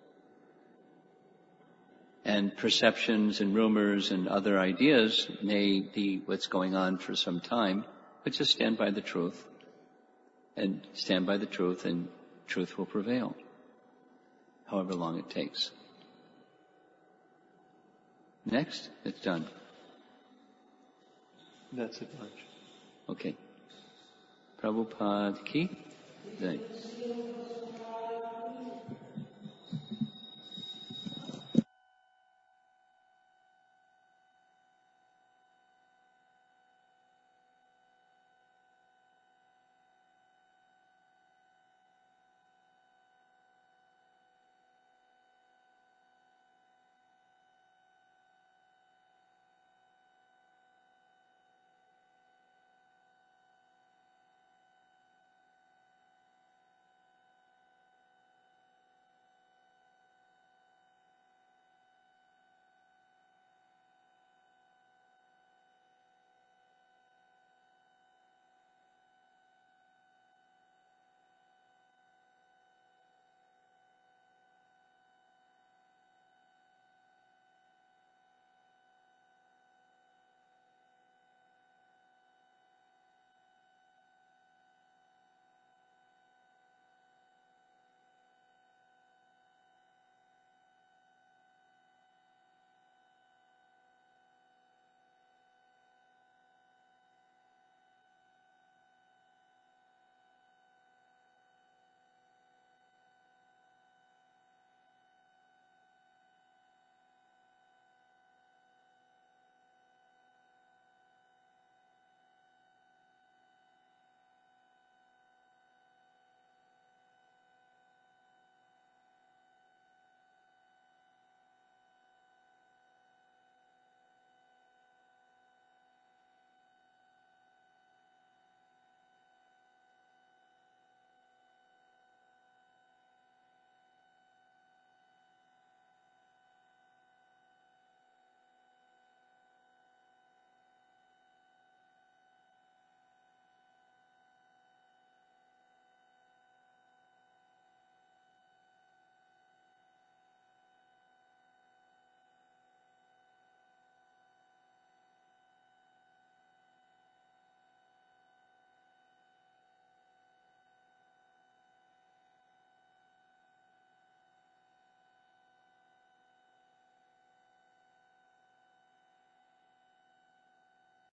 And perceptions and rumors and other ideas may be what's going on for some time, but just stand by the truth. And stand by the truth, and truth will prevail, however long it takes. Next, it's done. That's it, Raj. Okay. Prabhupada ki jai.